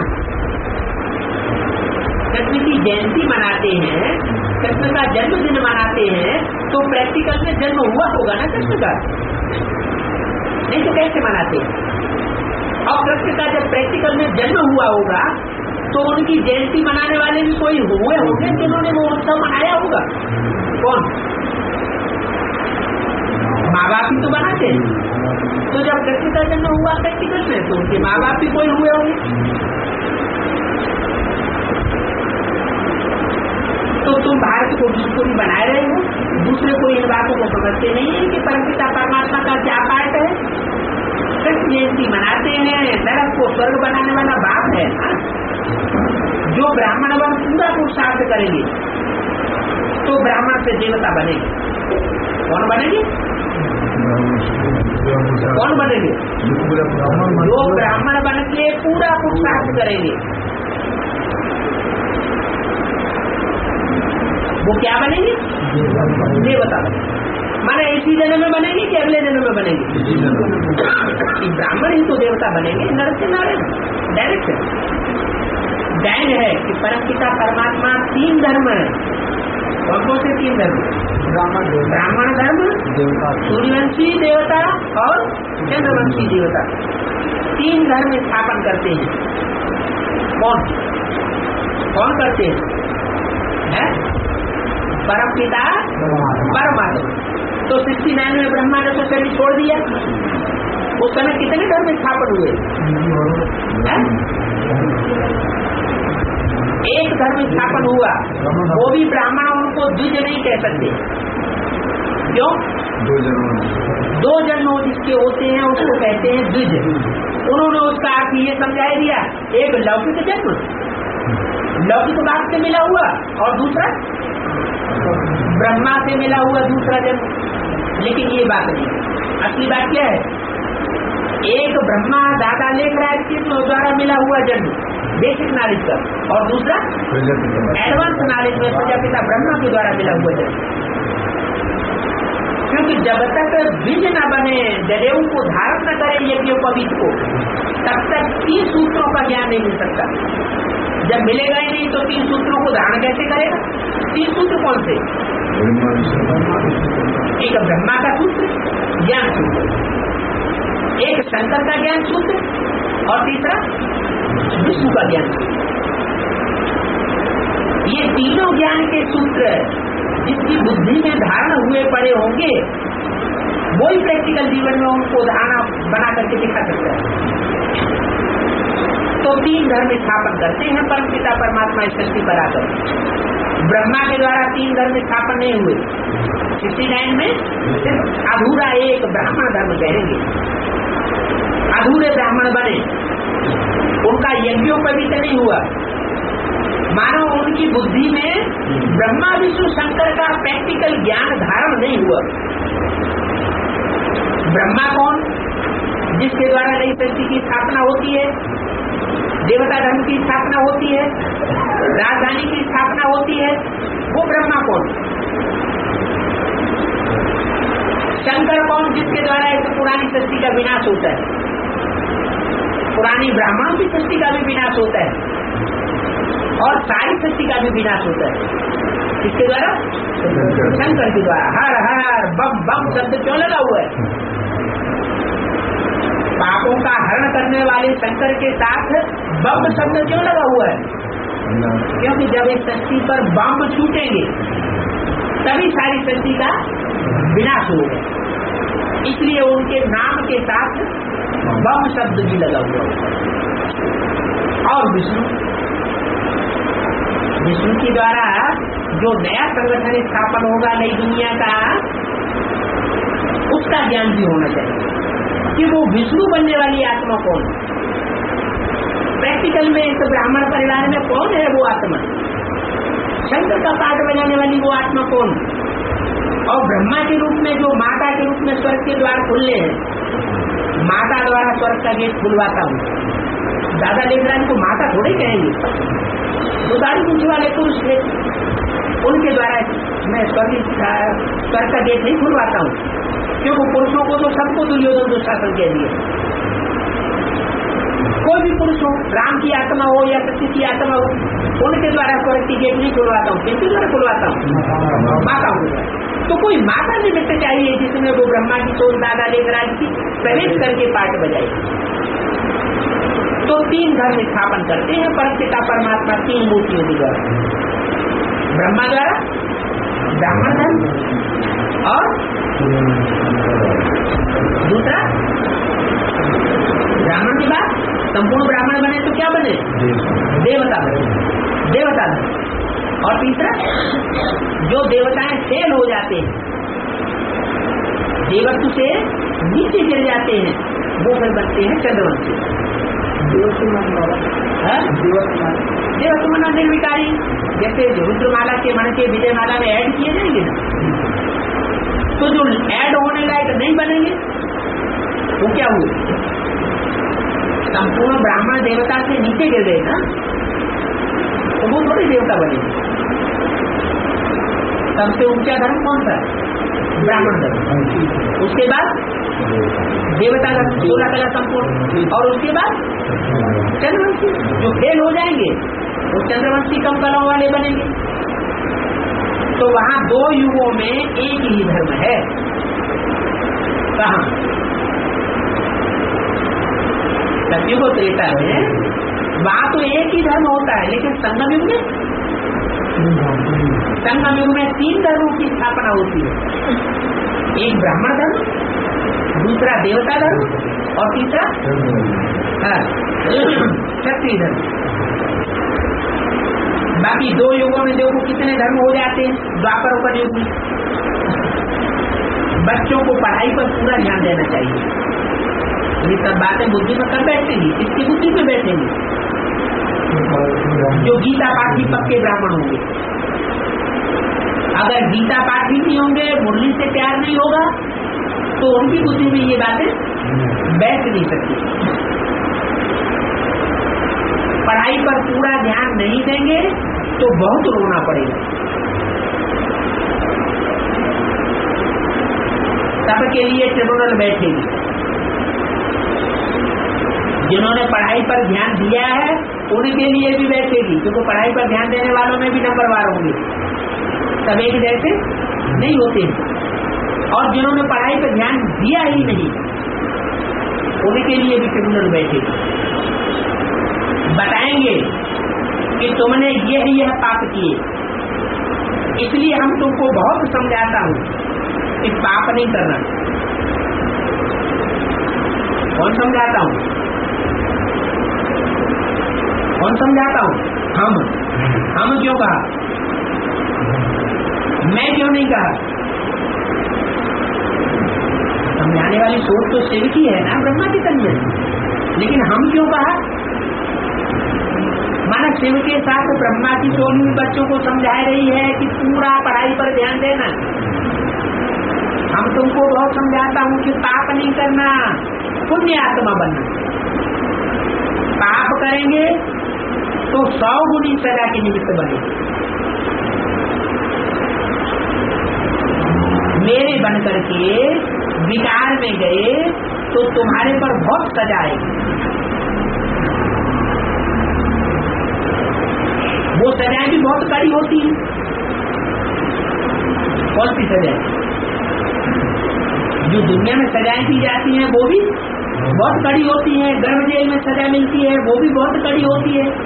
कृष्ण की जयंती मनाते हैं, कृष्ण का जन्मदिन मनाते हैं, तो प्रैक्टिकल में जन्म हुआ होगा ना कृष्ण का, नहीं तो कैसे मनाते हैं? और कृष्ण का जब प्रैक्टिकल में जन्म हुआ होगा तो उनकी जयंती मनाने वाले भी कोई हुए होंगे जिन्होंने वो उत्सव मनाया होगा। कौन? माँ बाप ही तो बनाते हैं। तो जब कृष्ण का जन्म हुआ प्रैक्टिकल में तो उनके माँ बाप भी कोई हुए होंगे। तो तुम भारत को विष्णुपुरी बनाए रहे हो, दूसरे कोई इन बातों को समझते नहीं है कि परमपिता परमात्मा का क्या पार्ट है। कृष्ण जयंती मनाते हैं, नरक को स्वर्ग बनाने वाला बात है ना। जो ब्राह्मण वर्ग पूरा पुरुषार्थ करेंगे तो ब्राह्मण से देवता बनेंगे। कौन बनेंगे? कौन बनेंगे? जो ब्राह्मण बन के पूरा पुरुषार्थ करेंगे वो क्या बनेंगे? देवता बनेंगे। माने इसी जन्म में बनेंगे कि अगले जन्म में बनेंगे? ब्राह्मण ही तो देवता बनेंगे, नर से नारायण डायरेक्ट। दैन है कि परमपिता परमात्मा 3 धर्म है। कौन कौन से 3 धर्म? ब्राह्मण धर्म, सूर्यवंशी देवता और चंद्रवंशी देवता, 3 धर्म स्थापन करते हैं। कौन कौन करते हैं? परमपिता परमात्मा। तो 69 में ब्रह्मा ने तो शरीर छोड़ दिया, उस समय कितने धर्म स्थापन हुए? एक धर्म स्थापन हुआ, वो भी ब्राह्मण उनको द्विज नहीं कह सकते। क्यों? 2 जन्म जिसके होते हैं उसको कहते हैं द्विज। उन्होंने उसका अर्थ ये समझा दिया, एक लौकिक जन्म, लौकिक बात से मिला हुआ, और दूसरा ब्रह्मा से मिला हुआ दूसरा जन्म। लेकिन ये बात नहीं, असली बात क्या है? एक ब्रह्मा दादा लेख रहा है कि द्वारा मिला हुआ जन्म, बेसिक नॉलेज का, और दूसरा एडवांस नॉलेज में प्रजापिता ब्रह्मा के द्वारा मिला हुआ है। क्योंकि जब तक बीज न बने, जनेऊ को धारण न करे यज्ञोपवीत को, तब तक 3 सूत्रों का ज्ञान नहीं मिल सकता। जब मिलेगा ही नहीं तो 3 सूत्रों को धारण कैसे करेगा? 3 सूत्र कौन से? एक ब्रह्मा का सूत्र, ज्ञान सूत्र, एक शंकर का ज्ञान सूत्र, और तीसरा विष्णु का ज्ञान सूत्र। ये तीनों ज्ञान के सूत्र जिसकी बुद्धि में धारण हुए पड़े होंगे, वो ही प्रैक्टिकल जीवन में उनको धारणा बना करके दिखा सकता है। तो 3 धर्म स्थापन करते हैं परम पिता परमात्मा इस सृष्टि पर आकर। ब्रह्मा के द्वारा 3 धर्म स्थापन नहीं हुए। 69 में सिर्फ अधूरा एक ब्राह्मण धर्म कहेंगे, अधूरे ब्राह्मण बने, उनका यज्ञोपवीत नहीं हुआ। मानो उनकी बुद्धि में ब्रह्मा विष्णु शंकर का प्रैक्टिकल ज्ञान धारण नहीं हुआ। ब्रह्मा कौन? जिसके द्वारा नई सृष्टि की स्थापना होती है, देवता धर्म की स्थापना होती है, राजधानी की स्थापना होती है, वो ब्रह्मा कौन? शंकर कौन? जिसके द्वारा एक पुरानी सृष्टि का विनाश होता है, पुरानी ब्राह्मणों की सृष्टि का भी विनाश होता है, और सारी सृष्टि का भी विनाश होता है। किसके द्वारा? शंकर के द्वारा। हर हर बम बम शब्द क्यों लगा हुआ है? पापों का हरण करने वाले शंकर के साथ बम शब्द क्यों लगा हुआ है? क्योंकि जब इस सृष्टि पर बम छूटेंगे तभी सारी सृष्टि का विनाश होगा, इसलिए उनके नाम के साथ बम शब्द भी लगा हुआ है। और विष्णु के द्वारा जो नया संगठन स्थापन होगा नई दुनिया का, उसका ज्ञान भी होना चाहिए कि वो विष्णु बनने वाली आत्मा कौन। प्रैक्टिकल में इस ब्राह्मण परिवार में कौन है वो आत्मा? शंकर का पाठ बजाने वाली वो आत्मा कौन? और ब्रह्मा के रूप में जो माता के रूप में स्वर्ग के द्वार खुलने हैं, माता द्वारा स्वर्ग का गेट खुलवाता हूँ। दादा लेखराज को माता थोड़े कहेंगे, तो दाढ़ी पूछने वाले पुरुष थे, उनके द्वारा मैं स्वर्ग का गेट नहीं खुलवाता हूँ, क्योंकि पुरुषों को तो सबको दुर्योधन दुशासन कह दिए। कोई भी पुरुष हो, राम की आत्मा हो या सत्य की आत्मा हो, उनके द्वारा स्वर्ग की गेट नहीं खुलवाता हूँ। किसके द्वारा खुलवाता हूँ? माताओं के द्वारा। तो कोई माता निमित्त चाहिए जिसमें वो ब्रह्मा की सोच दादा लेखराज की प्रवेश करके पाठ बजाए। तो 3 धर्म स्थापन करते हैं परम पिता परमात्मा 3 मूर्तियों के द्वारा। ब्रह्मा द्वारा ब्राह्मण धर्म, और दूसरा ब्राह्मण के बाद संपूर्ण ब्राह्मण बने तो क्या बने? देवता बने, देवता बने। और तीसरा, जो देवताएं फेल हो जाते हैं, देवत्व से नीचे गिर जाते हैं, वो फिर बनते हैं चंद्रवंशी। देवत्वमाना निर्विकारी, जैसे रुद्रमाला के मन के विजयमाला में ऐड किए जाएंगे ना, तो जो ऐड होने लायक नहीं बनेंगे वो क्या हुए? संपूर्ण ब्राह्मण देवता से नीचे गिर गए ना, तो वो थोड़ी देवता बनेंगे। सबसे ऊंचा धर्म कौन सा? ब्राह्मण धर्म। उसके बाद देवता का 16 कला संपूर्ण, और उसके बाद चंद्रवंशी। जो फेल हो जाएंगे वो चंद्रवंशी कम कलाओं वाले बनेंगे। तो वहाँ 2 युगों में एक ही धर्म है। कहाँ? सतयुग और त्रेता में वहाँ तो एक ही धर्म होता है, लेकिन संगम युग में 3 धर्मों की स्थापना होती है। एक ब्राह्मण धर्म, दूसरा देवता धर्म, और तीसरा क्षत्रिय धर्म। बाकी 2 युगों में देखो कितने धर्म हो जाते हैं। द्वापर और युग में बच्चों को पढ़ाई पर पूरा ध्यान देना चाहिए। ये सब बातें बुद्धि में कर बैठेंगी, इसकी बुद्धि में बैठेंगी। जो गीता पाठ भी पक्के ब्राह्मण होंगे, अगर गीता पाठ ही नहीं होंगे, मुरली से प्यार नहीं होगा, तो उनकी बुद्धि में ये बातें बैठ नहीं सकती। पढ़ाई पर पूरा ध्यान नहीं देंगे तो बहुत रोना पड़ेगा। सबके लिए ट्रिब्यूनल बैठेगी। जिन्होंने पढ़ाई पर ध्यान दिया है उनके लिए भी बैठेगी, क्योंकि पढ़ाई पर ध्यान देने वालों में भी नंबरवार होंगे, सब एक जैसे नहीं होते। और जिन्होंने पढ़ाई पर ध्यान दिया ही नहीं उनके लिए भी ट्रिब्यूनल बैठेगी। बताएंगे कि तुमने यह पाप किए, इसलिए हम तुमको बहुत समझाता हूं कि पाप नहीं करना। कौन समझाता हूं? कौन समझाता हूं? हम क्यों कहा? मैं क्यों नहीं कहा? समझाने वाली सोच तो शिव की है ना, ब्रह्मा की तंज, लेकिन हम क्यों कहा? माना शिव के साथ ब्रह्मा की टोली बच्चों को समझा रही है कि पूरा पढ़ाई पर ध्यान देना। हम तुमको बहुत समझाता हूं कि पाप नहीं करना, पुण्य आत्मा बनना। पाप करेंगे तो 100 गुनी सजा के निमित्त बनेंगे। मेरे बनकर के विकार में गए तो तुम्हारे पर बहुत सजा आएगी। वो सजाएं भी बहुत कड़ी होती है। कौन सी सजाएं? जो दुनिया में सजाएं दी जाती हैं वो भी बहुत कड़ी होती है। गर्भ जेल में सजा मिलती है वो भी बहुत कड़ी होती है।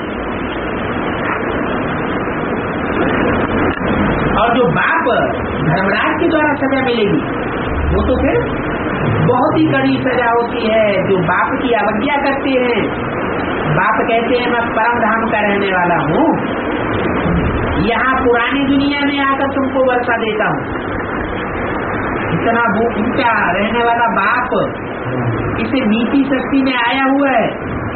और जो बाप धर्मराज के द्वारा सजा मिलेगी वो तो फिर बहुत ही कड़ी सजा होती है। जो बाप की अवज्ञा करते हैं, बाप कहते हैं मैं परम धाम का रहने वाला हूँ, यहाँ पुरानी दुनिया में आकर तुमको वर्षा देता हूँ। इतना ऊंचा रहने वाला बाप इसे नीति शक्ति में आया हुआ है,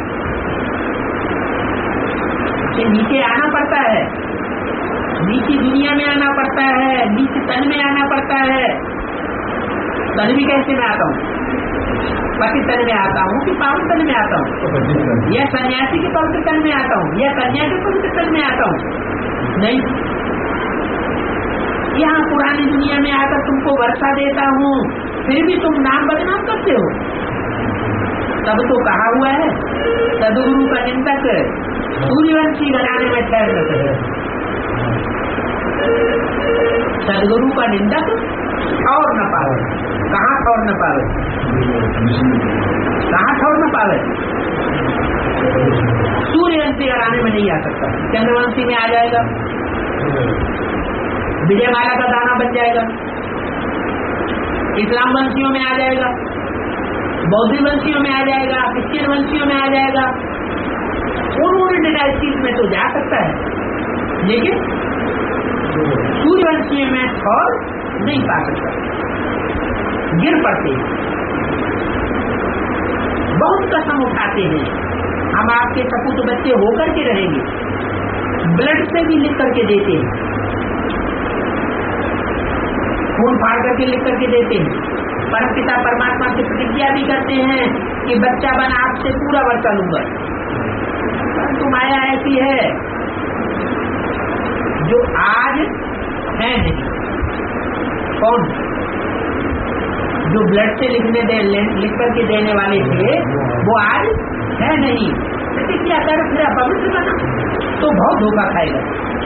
इसे नीचे आना पड़ता है, नीची दुनिया में आना पड़ता है, नीच तन में आना पड़ता है। तन भी कैसे में आता हूँ? पति तन में आता हूँ कि पावन तन में आता हूँ? या सन्यासी के पवित्र तन में आता हूँ या कन्या के पवित्र तन में आता हूँ? नहीं, यहाँ पुरानी दुनिया में आकर तुमको वर्षा देता हूँ, फिर भी तुम नाम बदनाम करते हो। तब तो कहा हुआ है सदगुरु का निंदक सूर्यवंशी घराने में ठहर सकते है। सदगुरु का निंदक और न पावे। कहाँ और न पावे? कहाँ और न पावे? सूर्यवंशी घराने में नहीं आ सकता, चंद्रवंशी में आ जाएगा, विजयमाला का दाना बन जाएगा, इस्लाम वंशियों में आ जाएगा, बौद्ध वंशियों में आ जाएगा, क्रिश्चियन वंशियों में आ जाएगा। उन डायनेस्टीज में तो जा सकता है, लेकिन सूर्यवंशियों में और नहीं पा सकता, गिर पड़ते हैं। बहुत कसम उठाते हैं हम आपके सपूत बच्चे होकर के रहेंगे, ब्लड से भी लिख करके देते हैं, खून फाड़ करके लिख करके देते हैं, परम पिता परमात्मा से प्रतिज्ञा भी करते हैं कि बच्चा बन आपसे पूरा वर्षा लूंगा। परंतु माया ऐसी है जो आज है नहीं। कौन? जो ब्लड से लिख करके देने वाले थे वो आज है नहीं। प्रतिज्ञा कर फिर पवित्र बना तो बहुत धोखा खाएगा।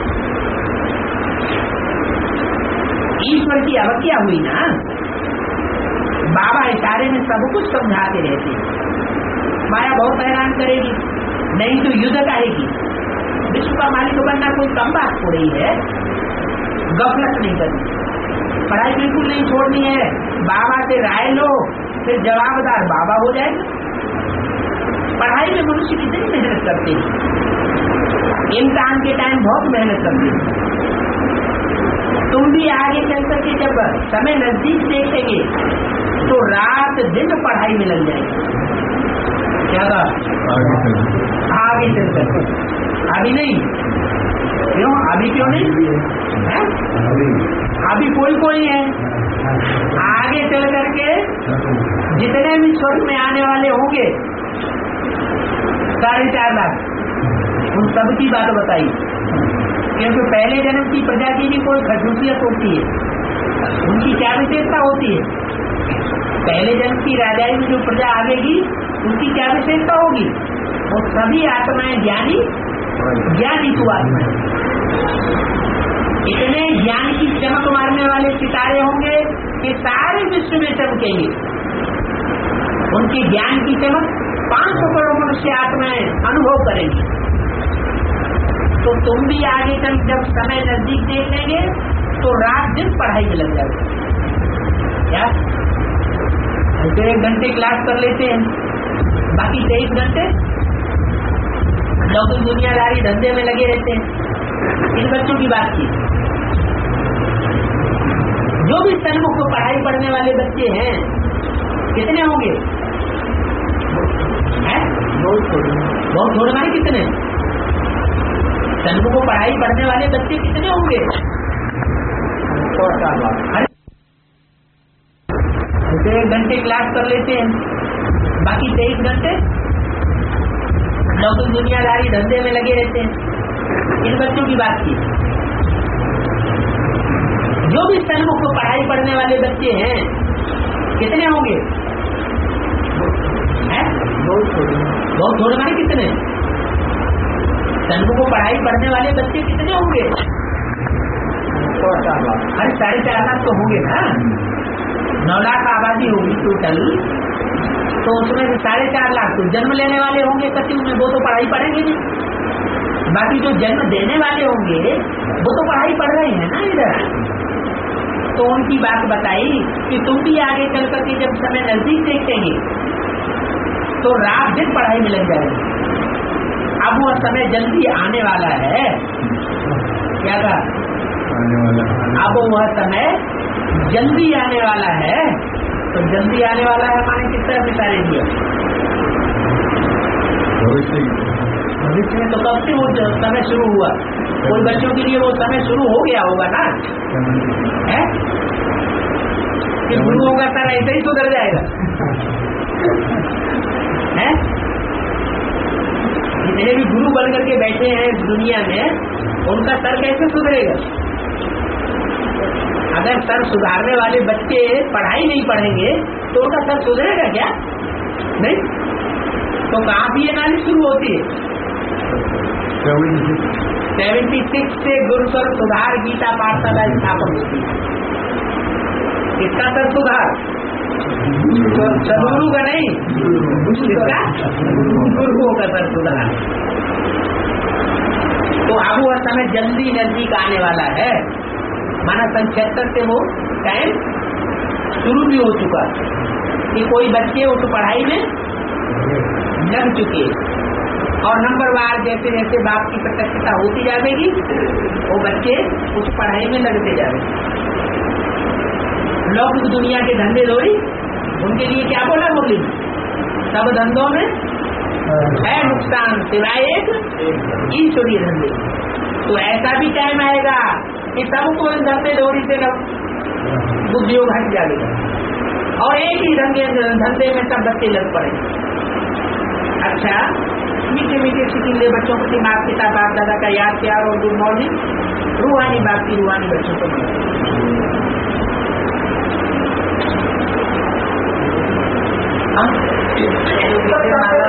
ईश्वर की अवज्ञा हुई ना। बाबा इशारे में सब कुछ समझाते रहते हैं। माया बहुत हैरान करेगी, नहीं तो युद्ध करेगी। विश्व का मालिक बनना कोई कम बात हो रही है। गफलत नहीं करनी, पढ़ाई बिल्कुल नहीं छोड़नी है। बाबा से राय लो, फिर जवाबदार बाबा हो जाएगा। पढ़ाई में मनुष्य कितनी मेहनत करते हैं, इम्तिहान के टाइम बहुत मेहनत करते हैं। तुम भी आगे चल करके जब समय नजदीक देखेंगे तो रात दिन पढ़ाई में लग जाएगी। क्या आगे चल करके, अभी नहीं। क्यों? अभी क्यों नहीं है? अभी कोई है। आगे चल करके जितने भी स्वर्ग में आने वाले होंगे 4.5 लाख, उन सब की बात बताई, क्योंकि पहले जन्म की प्रजा की भी कोई खसूसियत होती है, उनकी क्या विशेषता होती है। पहले जन्म की राजाई में जो प्रजा आवेगी उनकी क्या विशेषता होगी, वो सभी आत्माएं ज्ञानी तू आत्माएं, इतने ज्ञान की चमक मारने वाले सितारे होंगे कि सारे विश्व में चमकेंगे। उनके ज्ञान की चमक 500 करोड़ मनुष्य आत्माएं अनुभव करेंगी। तो तुम भी आगे चल जब समय नजदीक देख लेंगे तो रात दिन पढ़ाई में लग जाओगे। क्या तो 1 घंटे क्लास कर लेते हैं, बाकी 23 घंटे लोग दुनियादारी धंधे में लगे रहते हैं। इन बच्चों की बात की, जो भी सन्मुख पढ़ाई पढ़ने वाले बच्चे हैं कितने होंगे? बहुत थोड़े माने कितने? सन्मुख पढ़ाई पढ़ने वाले बच्चे कितने होंगे? 1 घंटे क्लास कर लेते हैं, बाकी 23 घंटे लोग दुनियादारी धंधे में लगे रहते हैं। इन बच्चों की बात की, जो भी सन्मुख पढ़ाई पढ़ने वाले बच्चे हैं कितने होंगे? बहुत थोड़े माने कितने? सन्मुख पढ़ाई पढ़ने वाले बच्चे कितने होंगे? 4.5 लाख तो होंगे ना। 9 लाख आबादी होगी टोटल, तो उसमें से 4.5 लाख तो जन्म लेने वाले होंगे कच्ची में, वो तो पढ़ाई पढ़ेंगे नहीं। बाकी जो जन्म देने वाले होंगे वो तो पढ़ाई पढ़ रहे हैं ना इधर। तो उनकी बात बताई कि तुम भी आगे चल करके जब समय नजदीक देखेंगे तो रात दिन पढ़ाई में लग जाएगी। अब वह समय जल्दी आने वाला है। क्या कहा? अब वह समय जल्दी आने वाला है। तो जल्दी आने वाला है माने किस तरह सितारे दिया? भविष्य में तो कब से वो समय शुरू हुआ? कोई बच्चों के लिए वो समय शुरू हो गया होगा ना, है कि गुरुओं का सर ऐसे ही सुधर जाएगा? है जितने भी गुरु बन करके बैठे हैं इस दुनिया में, उनका सर कैसे सुधरेगा? अगर सर सुधारने वाले बच्चे पढ़ाई नहीं पढ़ेंगे तो उनका सर सुधरेगा क्या? नहीं। तो कहाँ भी ये नाली शुरू होती है? 76 से गुरु सर सुधार गीता पाठशाला स्थापन होती है। किसका सर सुधार? सदगुरु का नहीं, किसका? गुरुओं का सर सुधार। तो अब वह समय जल्दी नजदीक आने वाला है। माना 76 से वो टाइम शुरू भी हो चुका कि कोई बच्चे उस पढ़ाई में लग चुके, और नंबरवार जैसे जैसे बाप की प्रत्यक्षता होती जाएगी वो बच्चे उस पढ़ाई में लगते जाएंगे। लौकिक दुनिया के धंधे दौड़ी उनके लिए क्या बोला मुरली? सब धंधों में है नुकसान सिवाय एक ईश्वरीय धंधे। तो ऐसा भी टाइम आएगा कि सबको धंधे दौड़ी से उद्योग हट जाएगा और एक ही धंधे में सब बच्चे लग पड़ेंगे। अच्छा, मीठे मीठे सिकिंदे बच्चों को माता पिता बाप दादा का याद प्यार और गुड मॉर्निंग, रूहानी बाप की रूहानी बच्चों को हम